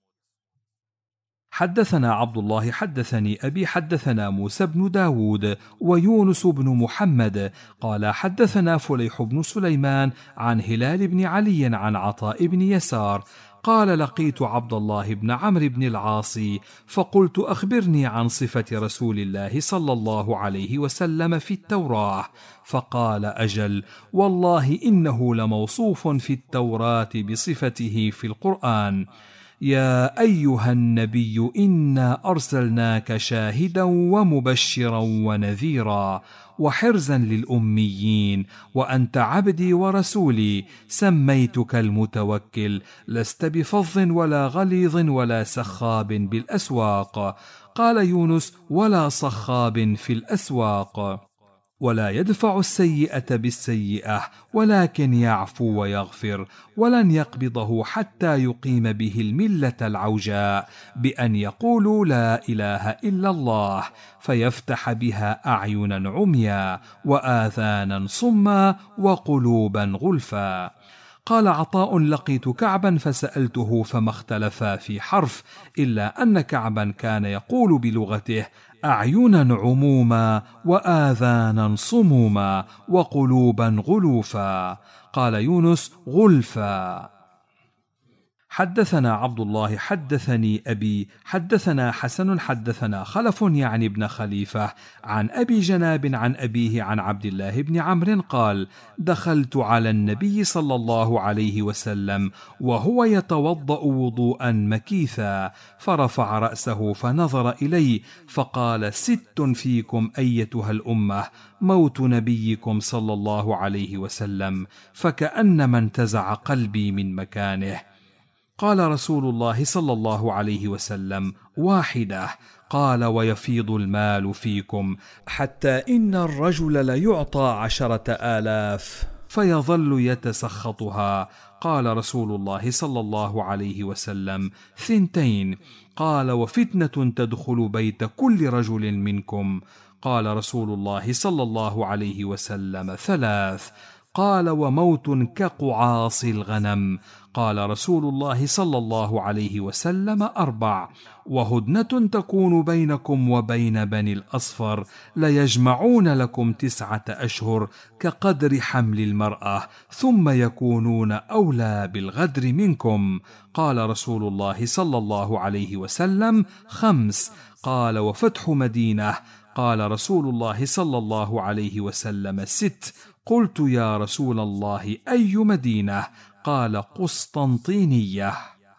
حدثنا عبد الله حدثني أبي حدثنا موسى بن داود ويونس بن محمد قال حدثنا فليح بن سليمان عن هلال بن علي عن عطاء بن يسار قال: لقيت عبد الله بن عمرو بن العاص فقلت: أخبرني عن صفة رسول الله صلى الله عليه وسلم في التوراة. فقال: أجل، والله إنه لموصوف في التوراة بصفته في القرآن: يا أيها النبي إنا أرسلناك شاهدا ومبشرا ونذيرا وحرزا للأميين، وأنت عبدي ورسولي، سميتك المتوكل، لست بفظ ولا غليظ ولا سخاب بالأسواق. قال يونس: ولا صخاب في الأسواق. ولا يدفع السيئة بالسيئة ولكن يعفو ويغفر، ولن يقبضه حتى يقيم به الملة العوجاء بأن يقولوا لا إله إلا الله، فيفتح بها أعينا عميا وآذانا صما وقلوبا غلفا. قال عطاء: لقيت كعبا فسألته فما اختلفا في حرف، إلا أن كعبا كان يقول بلغته: أعينا عموما وآذانا صموما وقلوبا غلوفا. قال يونس: غلفا. حدثنا عبد الله حدثني أبي حدثنا حسن حدثنا خلف يعني ابن خليفة عن أبي جناب عن أبيه عن عبد الله بن عمرو قال: دخلت على النبي صلى الله عليه وسلم وهو يتوضأ وضوءا مكيثا، فرفع رأسه فنظر إلي فقال: ست فيكم أيتها الأمة، موت نبيكم صلى الله عليه وسلم، فكأنما انتزع قلبي من مكانه. قال رسول الله صلى الله عليه وسلم: واحدة. قال: ويفيض المال فيكم حتى إن الرجل ليعطى عشرة آلاف فيظل يتسخطها. قال رسول الله صلى الله عليه وسلم: ثنتين. قال: وفتنة تدخل بيت كل رجل منكم. قال رسول الله صلى الله عليه وسلم: ثلاث. قال: وموت كقعاص الغنم. قال رسول الله صلى الله عليه وسلم: أربع. وهدنة تكون بينكم وبين بني الأصفر، ليجمعون لكم تسعة أشهر كقدر حمل المرأة، ثم يكونون أولى بالغدر منكم. قال رسول الله صلى الله عليه وسلم: خمس. قال: وفتح مدينة. قال رسول الله صلى الله عليه وسلم: ست. قلت: يا رسول الله، أي مدينة؟ قال: قسطنطينية.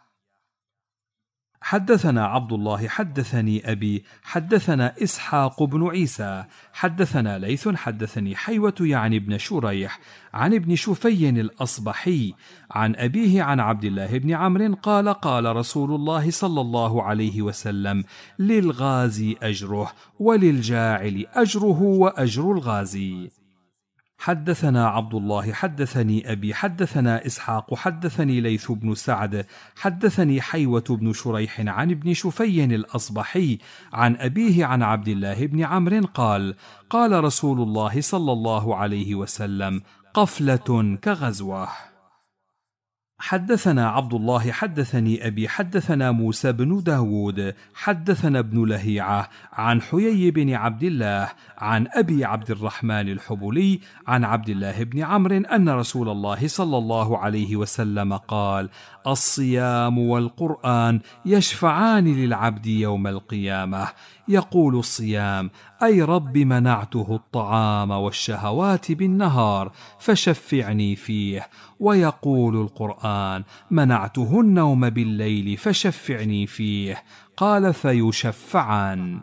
حدثنا عبد الله حدثني أبي حدثنا إسحاق بن عيسى حدثنا ليث حدثني حيوة يعني ابن شريح عن ابن شفي الأصبحي عن أبيه عن عبد الله بن عمرو قال: قال رسول الله صلى الله عليه وسلم: للغازي أجره وللجاعل أجره وأجر الغازي. حدثنا عبد الله حدثني أبي حدثنا إسحاق حدثني ليث بن سعد حدثني حيوة بن شريح عن ابن شفي الأصبحي عن أبيه عن عبد الله بن عمرو قال: قال رسول الله صلى الله عليه وسلم: قفلة كغزوة. حدثنا عبد الله حدثني أبي حدثنا موسى بن داود حدثنا ابن لهيعة عن حيي بن عبد الله عن أبي عبد الرحمن الحبلي عن عبد الله بن عمرو أن رسول الله صلى الله عليه وسلم قال: الصيام والقرآن يشفعان للعبد يوم القيامة. يقول الصيام: أي رب منعته الطعام والشهوات بالنهار فشفعني فيه. ويقول القرآن: منعته النوم بالليل فشفعني فيه. قال: فيشفعان.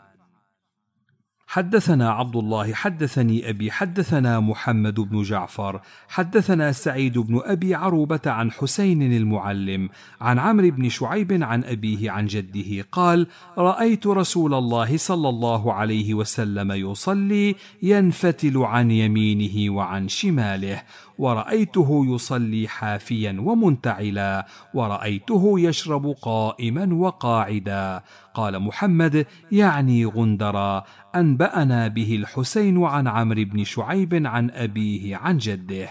حدثنا عبد الله حدثني أبي حدثنا محمد بن جعفر حدثنا سعيد بن أبي عروبة عن حسين المعلم عن عمرو بن شعيب عن أبيه عن جده قال: رأيت رسول الله صلى الله عليه وسلم يصلي ينفتل عن يمينه وعن شماله، ورأيته يصلي حافيا ومنتعلا، ورأيته يشرب قائما وقاعدا. قال محمد يعني غندرا: أنبأنا به الحسين عن عمرو بن شعيب عن أبيه عن جده.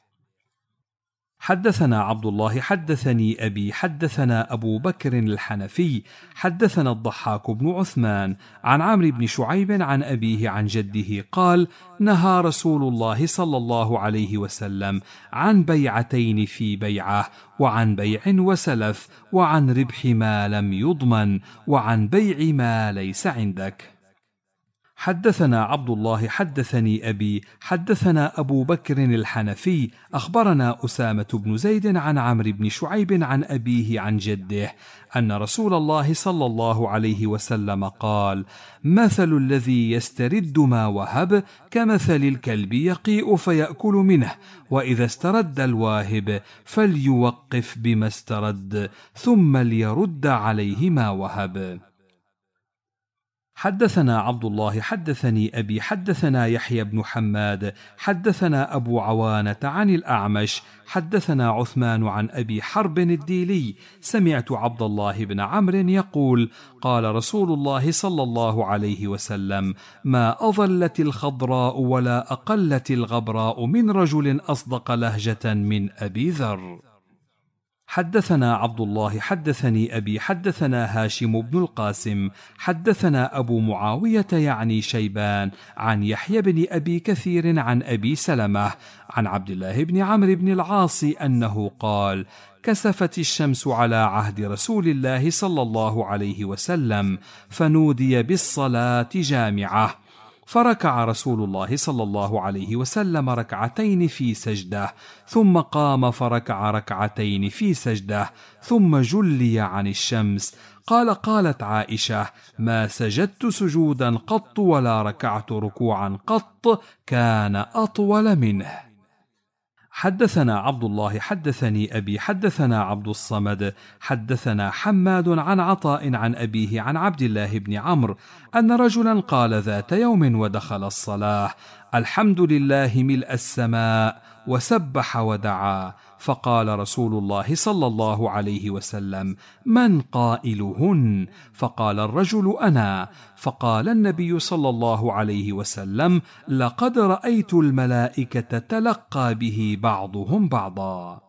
حدثنا عبد الله حدثني أبي حدثنا أبو بكر الحنفي حدثنا الضحاك بن عثمان عن عمرو بن شعيب عن أبيه عن جده قال: نهى رسول الله صلى الله عليه وسلم عن بيعتين في بيعة، وعن بيع وسلف، وعن ربح ما لم يضمن، وعن بيع ما ليس عندك. حدثنا عبد الله حدثني أبي حدثنا أبو بكر الحنفي أخبرنا أسامة بن زيد عن عمرو بن شعيب عن أبيه عن جده أن رسول الله صلى الله عليه وسلم قال: مثل الذي يسترد ما وهب كمثل الكلب يقيء فيأكل منه، وإذا استرد الواهب فليوقف بما استرد ثم ليرد عليه ما وهب. حدثنا عبد الله حدثني أبي حدثنا يحيى بن حماد حدثنا أبو عوانة عن الأعمش حدثنا عثمان عن أبي حرب الديلي سمعت عبد الله بن عمرو يقول قال رسول الله صلى الله عليه وسلم ما أظلت الخضراء ولا أقلت الغبراء من رجل أصدق لهجة من أبي ذر. حدثنا عبد الله حدثني أبي حدثنا هاشم بن القاسم حدثنا أبو معاوية يعني شيبان عن يحيى بن أبي كثير عن أبي سلمة عن عبد الله بن عمرو بن العاص أنه قال كسفت الشمس على عهد رسول الله صلى الله عليه وسلم فنودي بالصلاة جامعة فركع رسول الله صلى الله عليه وسلم ركعتين في سجدة ثم قام فركع ركعتين في سجدة ثم جلي عن الشمس. قال قالت عائشة ما سجدت سجودا قط ولا ركعت ركوعا قط كان أطول منه. حدثنا عبد الله حدثني أبي حدثنا عبد الصمد حدثنا حماد عن عطاء عن أبيه عن عبد الله بن عمرو أن رجلا قال ذات يوم ودخل الصلاة الحمد لله ملء السماء وسبح ودعا فقال رسول الله صلى الله عليه وسلم من قائلهن؟ فقال الرجل أنا. فقال النبي صلى الله عليه وسلم لقد رأيت الملائكة تلقى به بعضهم بعضا.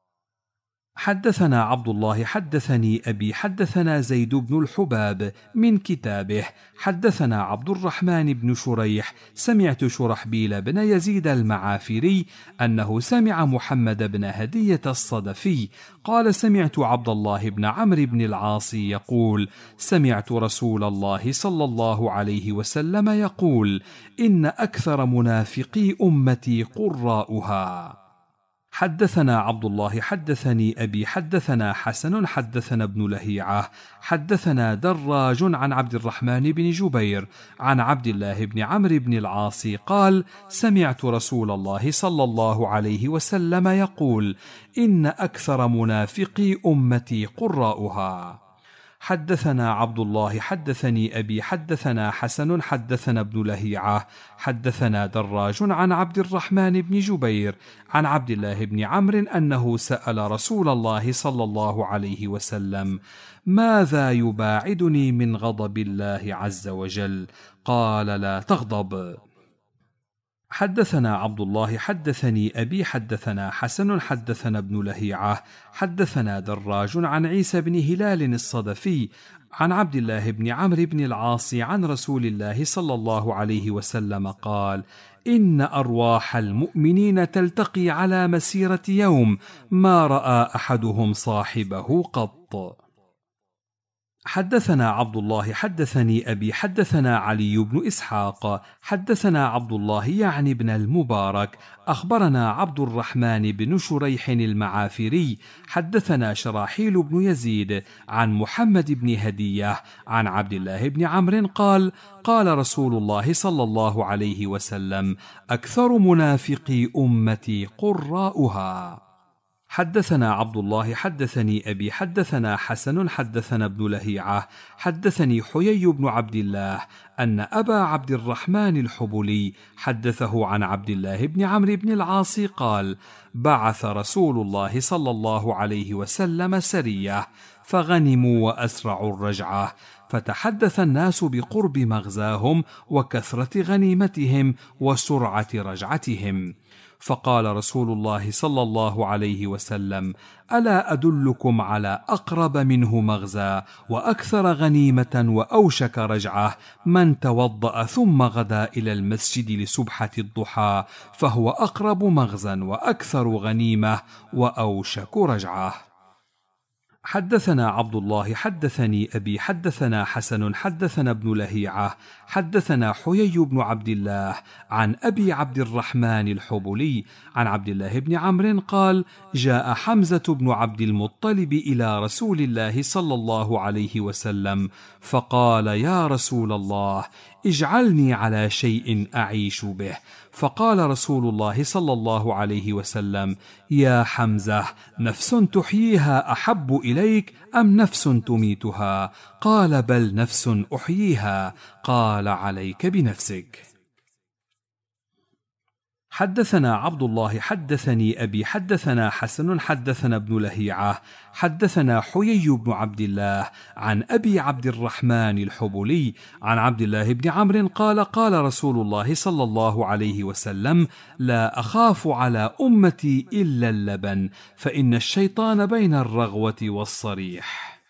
حدثنا عبد الله حدثني أبي حدثنا زيد بن الحباب من كتابه حدثنا عبد الرحمن بن شريح سمعت شرحبيل بن يزيد المعافري أنه سمع محمد بن هدية الصدفي قال سمعت عبد الله بن عمرو بن العاص يقول سمعت رسول الله صلى الله عليه وسلم يقول إن أكثر منافقي أمتي قراؤها. حدثنا عبد الله حدثني أبي حدثنا حسن حدثنا ابن لهيعة حدثنا دراج عن عبد الرحمن بن جبير عن عبد الله بن عمرو بن العاص قال سمعت رسول الله صلى الله عليه وسلم يقول إن أكثر منافقي أمتي قراؤها. حدثنا عبد الله حدثني أبي حدثنا حسن حدثنا ابن لهيعة حدثنا دراج عن عبد الرحمن بن جبير عن عبد الله بن عمرو أنه سأل رسول الله صلى الله عليه وسلم ماذا يباعدني من غضب الله عز وجل؟ قال لا تغضب. حدثنا عبد الله حدثني أبي حدثنا حسن حدثنا ابن لهيعة حدثنا دراج عن عيسى بن هلال الصدفي عن عبد الله بن عمرو بن العاص عن رسول الله صلى الله عليه وسلم قال إن أرواح المؤمنين تلتقي على مسيرة يوم ما رأى أحدهم صاحبه قط. حدثنا عبد الله حدثني أبي حدثنا علي بن إسحاق حدثنا عبد الله يعني بن المبارك أخبرنا عبد الرحمن بن شريح المعافري حدثنا شراحيل بن يزيد عن محمد بن هدية عن عبد الله بن عمرو قال قال رسول الله صلى الله عليه وسلم أكثر منافقي أمتي قراؤها. حدثنا عبد الله حدثني أبي حدثنا حسن حدثنا ابن لهيعة حدثني حيي بن عبد الله أن أبا عبد الرحمن الحبلي حدثه عن عبد الله بن عمرو بن العاص قال بعث رسول الله صلى الله عليه وسلم سرية فغنموا وأسرعوا الرجعة فتحدث الناس بقرب مغزاهم وكثرة غنيمتهم وسرعة رجعتهم. فقال رسول الله صلى الله عليه وسلم ألا أدلكم على أقرب منه مغزى وأكثر غنيمة وأوشك رجعة من توضأ ثم غدا إلى المسجد لسبحة الضحى فهو أقرب مغزى وأكثر غنيمة وأوشك رجعة. حدثنا عبد الله حدثني أبي حدثنا حسن حدثنا ابن لهيعة حدثنا حيي بن عبد الله عن أبي عبد الرحمن الحبلي عن عبد الله بن عمرو قال جاء حمزة بن عبد المطلب إلى رسول الله صلى الله عليه وسلم فقال يا رسول الله اجعلني على شيء أعيش به. فقال رسول الله صلى الله عليه وسلم: يا حمزة، نفس تحييها أحب إليك أم نفس تميتها؟ قال: بل نفس أحييها. قال: عليك بنفسك. حدثنا عبد الله حدثني أبي حدثنا حسن حدثنا ابن لهيعة حدثنا حيي بن عبد الله عن أبي عبد الرحمن الحبلي عن عبد الله بن عمرو قال: قال رسول الله صلى الله عليه وسلم: لا أخاف على أمتي إلا اللبن، فإن الشيطان بين الرغوة والصريح.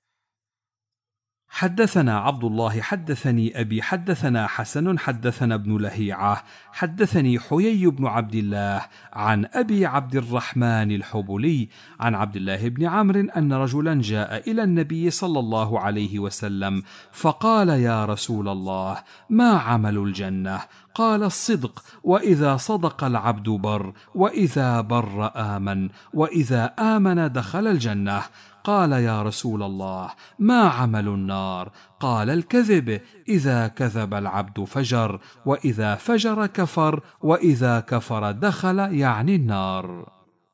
حدثنا عبد الله حدثني أبي حدثنا حسن حدثنا ابن لهيعة حدثني حيي بن عبد الله عن أبي عبد الرحمن الحبلي عن عبد الله بن عمرو أن رجلا جاء إلى النبي صلى الله عليه وسلم فقال: يا رسول الله، ما عمل الجنة؟ قال: الصدق، وإذا صدق العبد بر، وإذا بر آمن، وإذا آمن دخل الجنة. قال: يا رسول الله، ما عمل النار؟ قال: الكذب، إذا كذب العبد فجر، وإذا فجر كفر، وإذا كفر دخل يعني النار.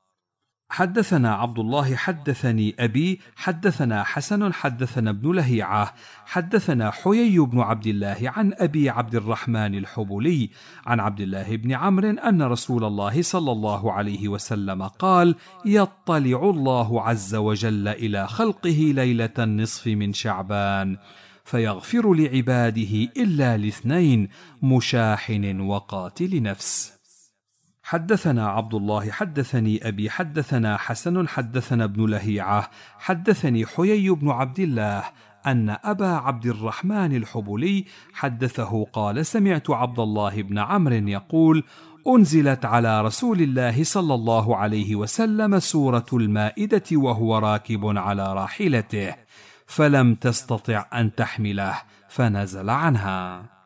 حدثنا عبد الله حدثني أبي حدثنا حسن حدثنا ابن لهيعة حدثنا حيي بن عبد الله عن أبي عبد الرحمن الحبلي عن عبد الله بن عمرو أن رسول الله صلى الله عليه وسلم قال: يطلع الله عز وجل إلى خلقه ليلة النصف من شعبان فيغفر لعباده إلا لاثنين: مشاحن وقاتل نفس. حدثنا عبد الله حدثني أبي حدثنا حسن حدثنا ابن لهيعة حدثني حيي بن عبد الله أن أبا عبد الرحمن الحبلي حدثه قال: سمعت عبد الله بن عمرو يقول: أنزلت على رسول الله صلى الله عليه وسلم سورة المائدة وهو راكب على راحلته، فلم تستطع أن تحمله فنزل عنها.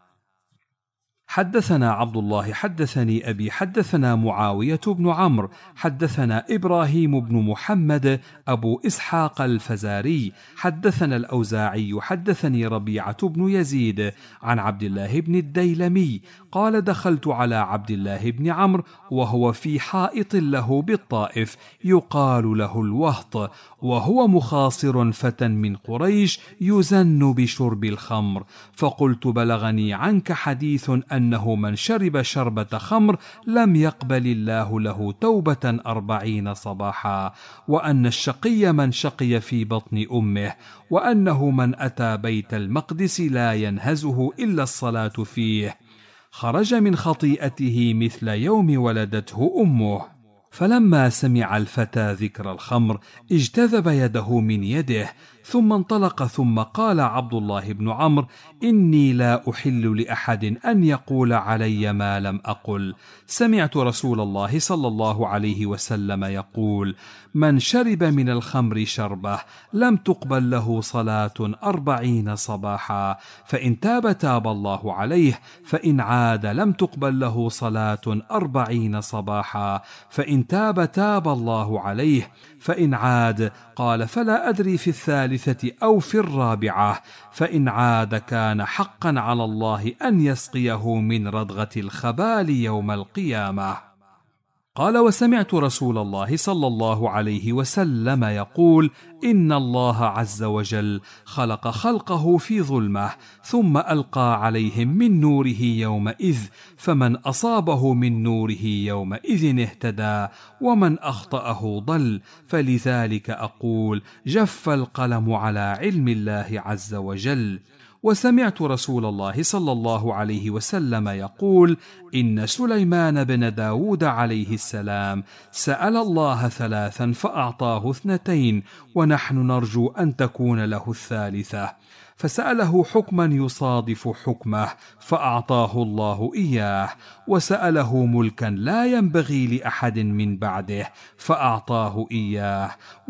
حدثنا عبد الله حدثني أبي حدثنا معاوية بن عمرو حدثنا إبراهيم بن محمد أبو إسحاق الفزاري حدثنا الأوزاعي حدثني ربيعة بن يزيد عن عبد الله بن الديلمي قال: دخلت على عبد الله بن عمرو وهو في حائط له بالطائف يقال له الوهط، وهو مخاصر فتى من قريش يزن بشرب الخمر، فقلت: بلغني عنك حديث أنه من شرب شربة خمر لم يقبل الله له توبة أربعين صباحا، وأن الشقي من شقي في بطن أمه، وأنه من أتى بيت المقدس لا ينهزه إلا الصلاة فيه خرج من خطيئته مثل يوم ولدته أمه. فلما سمع الفتى ذكر الخمر اجتذب يده من يده، ثم انطلق. ثم قال عبد الله بن عمرو: إني لا أحل لأحد أن يقول علي ما لم أقل. سمعت رسول الله صلى الله عليه وسلم يقول: من شرب من الخمر شربة لم تقبل له صلاة أربعين صباحا، فإن تاب تاب الله عليه، فإن عاد لم تقبل له صلاة أربعين صباحا، فإن تاب تاب الله عليه، فإن عاد. قال: فلا أدري في الثالثة أو في الرابعة، فإن عاد كان حقا على الله أن يسقيه من ردغة الخبال يوم القيامة. قال: وسمعت رسول الله صلى الله عليه وسلم يقول: إن الله عز وجل خلق خلقه في ظلمة، ثم ألقى عليهم من نوره يومئذ، فمن أصابه من نوره يومئذ اهتدى، ومن أخطأه ضل. فلذلك أقول: جف القلم على علم الله عز وجل. وسمعت رسول الله صلى الله عليه وسلم يقول: إن سليمان بن داود عليه السلام سأل الله ثلاثا فأعطاه اثنتين، ونحن نرجو أن تكون له الثالثة. فسأله حكما يصادف حكمه فأعطاه الله إياه، وسأله ملكا لا ينبغي لأحد من بعده فأعطاه إياه،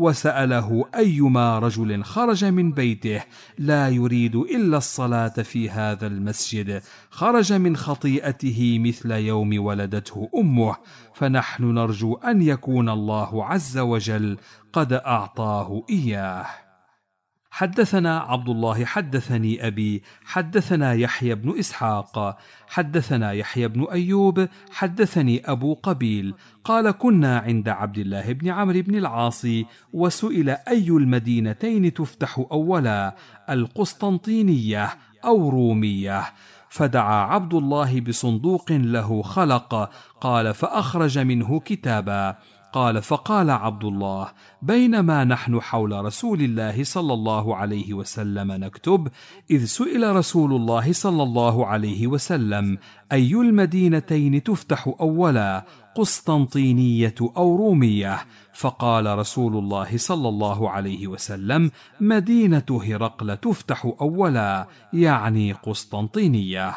وسأله أيما رجل خرج من بيته لا يريد إلا الصلاة في هذا المسجد خرج من خطيئته مثل يوم ولدته أمه، فنحن نرجو أن يكون الله عز وجل قد أعطاه إياه. حدثنا عبد الله حدثني أبي حدثنا يحيى بن إسحاق حدثنا يحيى بن أيوب حدثني أبو قبيل قال كنا عند عبد الله بن عمرو بن العاص وسئل أي المدينتين تفتح أولا القسطنطينية أو رومية، فدعا عبد الله بصندوق له خلق، قال فأخرج منه كتابا، قال فقال عبد الله بينما نحن حول رسول الله صلى الله عليه وسلم نكتب إذ سئل رسول الله صلى الله عليه وسلم أي المدينتين تفتح أولا قسطنطينية أو رومية، فقال رسول الله صلى الله عليه وسلم مدينة هرقل تفتح أولا، يعني قسطنطينية.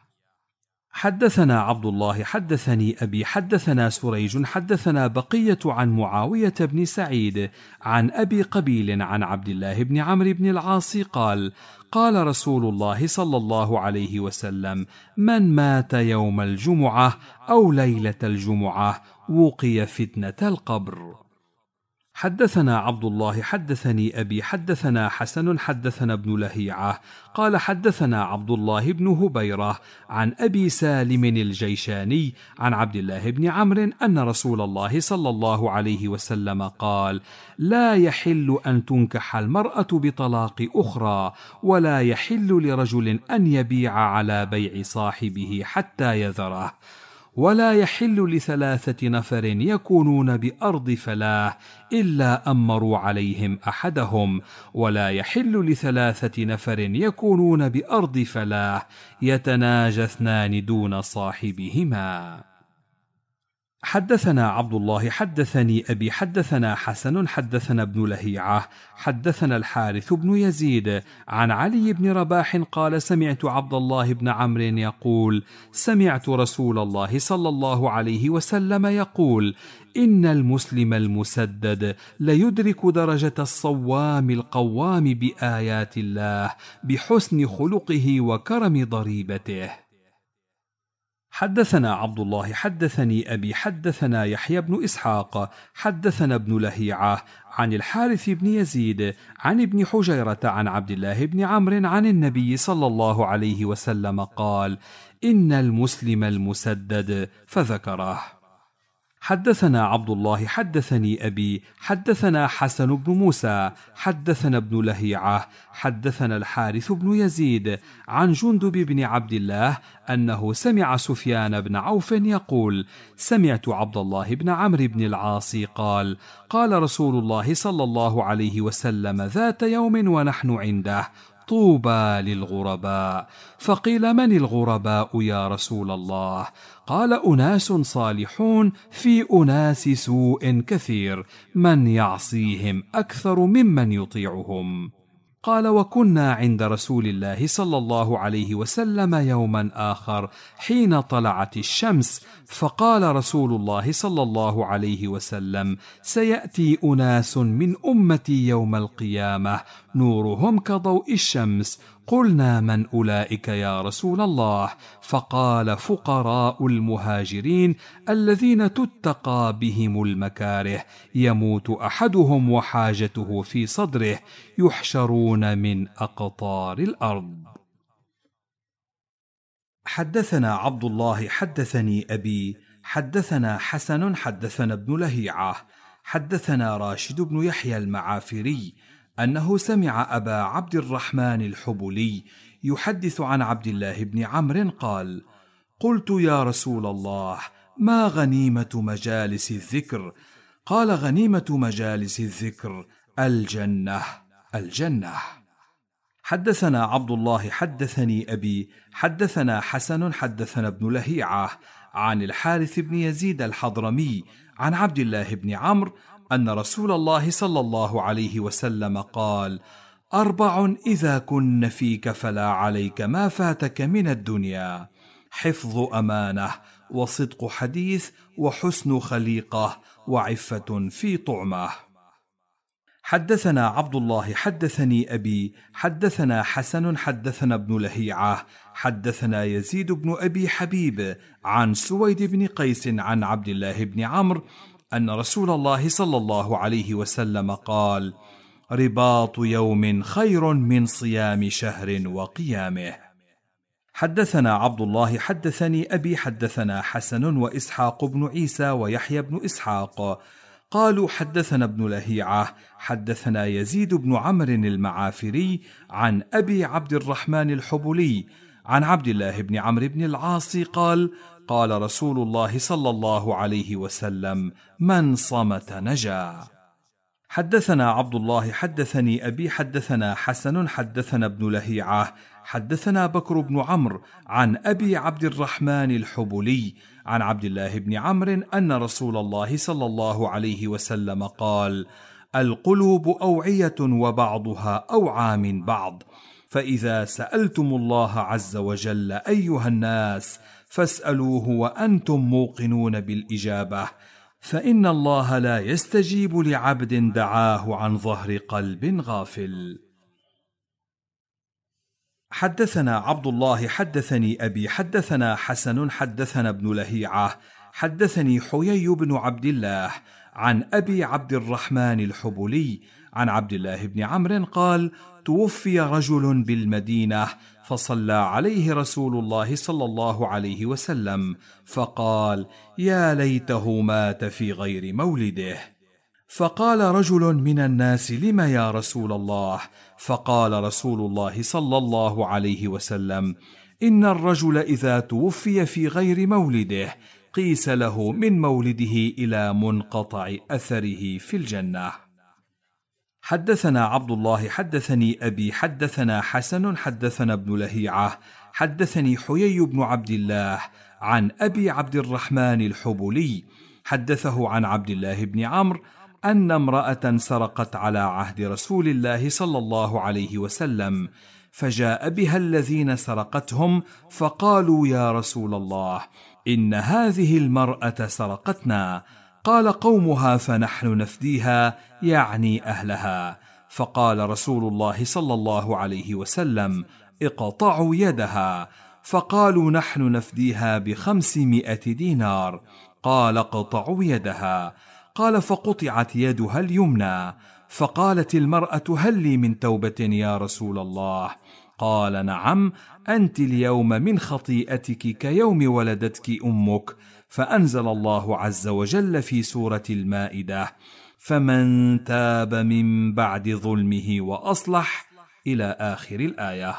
حدثنا عبد الله حدثني أبي حدثنا سريج حدثنا بقية عن معاوية بن سعيد عن أبي قبيل عن عبد الله بن عمرو بن العاص قال قال رسول الله صلى الله عليه وسلم من مات يوم الجمعة أو ليلة الجمعة وقي فتنة القبر. حدثنا عبد الله حدثني أبي حدثنا حسن حدثنا ابن لهيعة قال حدثنا عبد الله بن هبيرة عن أبي سالم الجيشاني عن عبد الله بن عمرو أن رسول الله صلى الله عليه وسلم قال لا يحل أن تنكح المرأة بطلاق أخرى، ولا يحل لرجل أن يبيع على بيع صاحبه حتى يذره، ولا يحل لثلاثة نفر يكونون بأرض فلاه إلا أمروا عليهم أحدهم، ولا يحل لثلاثة نفر يكونون بأرض فلاه يتناجى اثنان دون صاحبهما. حدثنا عبد الله حدثني أبي حدثنا حسن حدثنا ابن لهيعة حدثنا الحارث بن يزيد عن علي بن رباح قال سمعت عبد الله بن عمرو يقول سمعت رسول الله صلى الله عليه وسلم يقول إن المسلم المسدد ليدرك درجة الصوام القوام بآيات الله بحسن خلقه وكرم ضريبته. حدثنا عبد الله حدثني أبي حدثنا يحيى بن إسحاق حدثنا ابن لهيعة عن الحارث بن يزيد عن ابن حجيرة عن عبد الله بن عمرو عن النبي صلى الله عليه وسلم قال إن المسلم المسدد فذكره. حدثنا عبد الله حدثني أبي حدثنا حسن بن موسى حدثنا ابن لهيعة حدثنا الحارث بن يزيد عن جندب بن عبد الله أنه سمع سفيان بن عوف يقول سمعت عبد الله بن عمرو بن العاص قال قال رسول الله صلى الله عليه وسلم ذات يوم ونحن عنده طوبى للغرباء، فقيل من الغرباء يا رسول الله؟ قال أناس صالحون في أناس سوء كثير من يعصيهم أكثر ممن يطيعهم. قال وكنا عند رسول الله صلى الله عليه وسلم يوما آخر حين طلعت الشمس، فقال رسول الله صلى الله عليه وسلم سيأتي أناس من أمتي يوم القيامة نورهم كضوء الشمس. قلنا من أولئك يا رسول الله؟ فقال فقراء المهاجرين الذين تتقى بهم المكاره، يموت أحدهم وحاجته في صدره، يحشرون من أقطار الأرض. حدثنا عبد الله حدثني أبي حدثنا حسن حدثنا ابن لهيعة حدثنا راشد بن يحيى المعافري أنه سمع أبا عبد الرحمن الحبلي يحدث عن عبد الله بن عمرو قال قلت يا رسول الله ما غنيمة مجالس الذكر؟ قال غنيمة مجالس الذكر الجنة الجنة. حدثنا عبد الله حدثني أبي حدثنا حسن حدثنا ابن لهيعة عن الحارث بن يزيد الحضرمي عن عبد الله بن عمرو أن رسول الله صلى الله عليه وسلم قال أربع إذا كن فيك فلا عليك ما فاتك من الدنيا: حفظ أمانة، وصدق حديث، وحسن خليقة، وعفة في طعمة. حدثنا عبد الله حدثني أبي حدثنا حسن حدثنا ابن لهيعة حدثنا يزيد بن أبي حبيب عن سويد بن قيس عن عبد الله بن عمرو أن رسول الله صلى الله عليه وسلم قال رباط يوم خير من صيام شهر وقيامه. حدثنا عبد الله حدثني أبي حدثنا حسن وإسحاق بن عيسى ويحيى بن إسحاق قالوا حدثنا ابن لهيعة حدثنا يزيد بن عمرو المعافري عن أبي عبد الرحمن الحبلي عن عبد الله بن عمرو بن العاص قال قال رسول الله صلى الله عليه وسلم: من صمت نجا. حدثنا عبد الله حدثني أبي حدثنا حسن حدثنا ابن لهيعة حدثنا بكر بن عمرو عن أبي عبد الرحمن الحبلي عن عبد الله بن عمرو أن رسول الله صلى الله عليه وسلم قال: القلوب أوعية وبعضها أوعى من بعض، فإذا سألتم الله عز وجل أيها الناس فاسألوه وأنتم موقنون بالإجابة، فإن الله لا يستجيب لعبد دعاه عن ظهر قلب غافل. حدثنا عبد الله حدثني أبي حدثنا حسن حدثنا ابن لهيعة حدثني حيي بن عبد الله عن أبي عبد الرحمن الحبلي عن عبد الله بن عمرو قال: توفي رجل بالمدينة فصلى عليه رسول الله صلى الله عليه وسلم فقال: يا ليته مات في غير مولده. فقال رجل من الناس: لم يا رسول الله؟ فقال رسول الله صلى الله عليه وسلم: إن الرجل إذا توفي في غير مولده قيس له من مولده إلى منقطع أثره في الجنة. حدثنا عبد الله حدثني أبي حدثنا حسن حدثنا ابن لهيعة حدثني حيي بن عبد الله عن أبي عبد الرحمن الحبلي حدثه عن عبد الله بن عمرو أن امرأة سرقت على عهد رسول الله صلى الله عليه وسلم، فجاء بها الذين سرقتهم فقالوا: يا رسول الله، إن هذه المرأة سرقتنا. قال قومها: فنحن نفديها، يعني أهلها. فقال رسول الله صلى الله عليه وسلم: اقطعوا يدها. فقالوا: نحن نفديها بخمسمائة دينار. قال: اقطعوا يدها. قال: فقطعت يدها اليمنى. فقالت المرأة: هل لي من توبة يا رسول الله؟ قال: نعم، أنت اليوم من خطيئتك كيوم ولدتك أمك. فأنزل الله عز وجل في سورة المائدة: فمن تاب من بعد ظلمه وأصلح، إلى آخر الآية.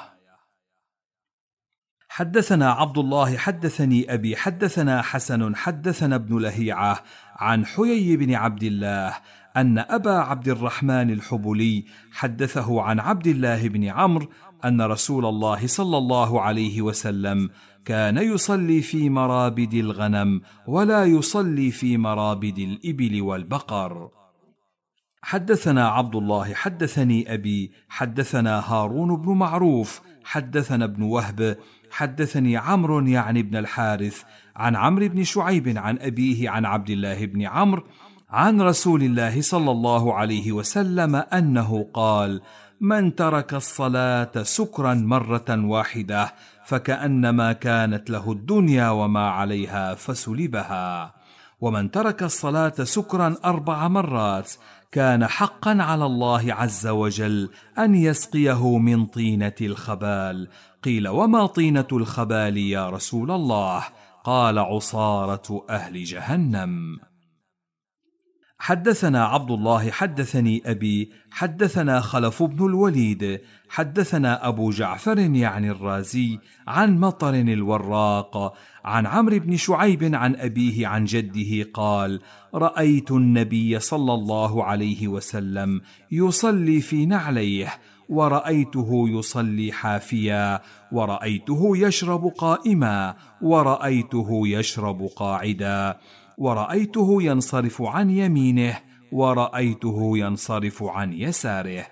حدثنا عبد الله حدثني أبي حدثنا حسن حدثنا ابن لهيعة عن حيي بن عبد الله أن أبا عبد الرحمن الحبلي حدثه عن عبد الله بن عمرو أن رسول الله صلى الله عليه وسلم كان يصلي في مرابد الغنم ولا يصلي في مرابد الإبل والبقر. حدثنا عبد الله حدثني أبي حدثنا هارون بن معروف حدثنا ابن وهب حدثني عمرو يعني بن الحارث عن عمرو بن شعيب عن أبيه عن عبد الله بن عمرو عن رسول الله صلى الله عليه وسلم أنه قال: من ترك الصلاة سكرا مرة واحدة فكأنما كانت له الدنيا وما عليها فسلبها، ومن ترك الصلاة سكرا أربع مرات كان حقا على الله عز وجل أن يسقيه من طينة الخبال. قيل: وما طينة الخبال يا رسول الله؟ قال: عصارة أهل جهنم. حدثنا عبد الله حدثني أبي حدثنا خلف بن الوليد حدثنا أبو جعفر يعني الرازي عن مطر الوراق عن عمرو بن شعيب عن أبيه عن جده قال: رأيت النبي صلى الله عليه وسلم يصلي في نعليه، ورأيته يصلي حافيا، ورأيته يشرب قائما، ورأيته يشرب قاعدا، ورأيته ينصرف عن يمينه، ورأيته ينصرف عن يساره.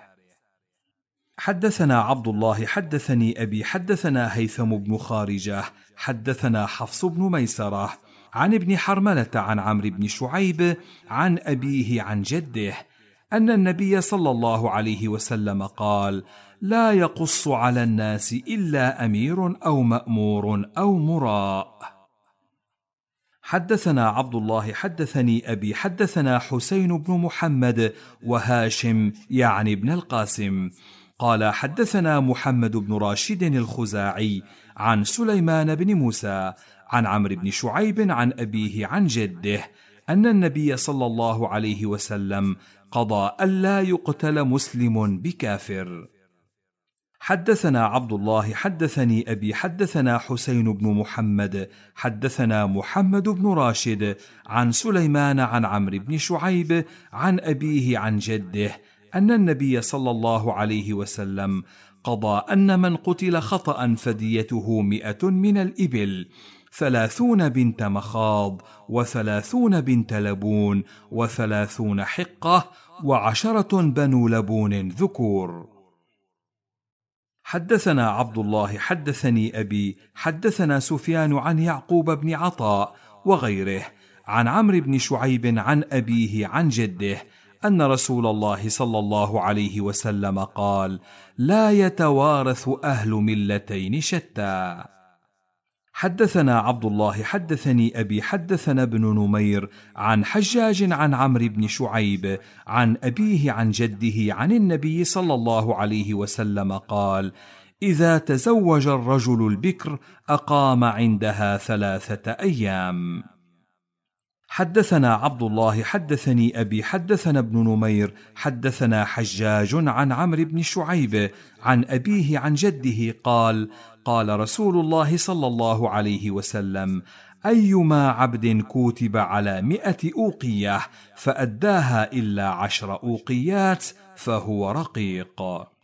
حدثنا عبد الله حدثني أبي حدثنا هيثم بن خارجة حدثنا حفص بن ميسرة عن ابن حرملة عن عمرو بن شعيب عن أبيه عن جده أن النبي صلى الله عليه وسلم قال: لا يقص على الناس إلا أمير أو مأمور أو مراء. حدثنا عبد الله حدثني أبي حدثنا حسين بن محمد وهاشم يعني ابن القاسم قال حدثنا محمد بن راشد الخزاعي عن سليمان بن موسى عن عمرو بن شعيب عن أبيه عن جده أن النبي صلى الله عليه وسلم قضى ألا يقتل مسلم بكافر. حدثنا عبد الله حدثني أبي حدثنا حسين بن محمد حدثنا محمد بن راشد عن سليمان عن عمرو بن شعيب عن أبيه عن جده أن النبي صلى الله عليه وسلم قضى أن من قتل خطأ فديته مئة من الإبل، ثلاثون بنت مخاض، وثلاثون بنت لبون، وثلاثون حقة، وعشرة بنو لبون ذكور. حدثنا عبد الله حدثني أبي حدثنا سفيان عن يعقوب بن عطاء وغيره عن عمرو بن شعيب عن أبيه عن جده أن رسول الله صلى الله عليه وسلم قال: لا يتوارث أهل ملتين شتى. حدثنا عبد الله حدثني أبي حدثنا ابن نمير عن حجاج عن عمرو بن شعيب عن أبيه عن جده عن النبي صلى الله عليه وسلم قال: إذا تزوج الرجل البكر أقام عندها ثلاثة أيام. حدثنا عبد الله حدثني أبي حدثنا ابن نمير حدثنا حجاج عن عمرو بن شعيب عن أبيه عن جده قال: قال رسول الله صلى الله عليه وسلم: أيما عبد كوتب على مئة أوقية فأداها إلا عشر أوقيات فهو رقيق.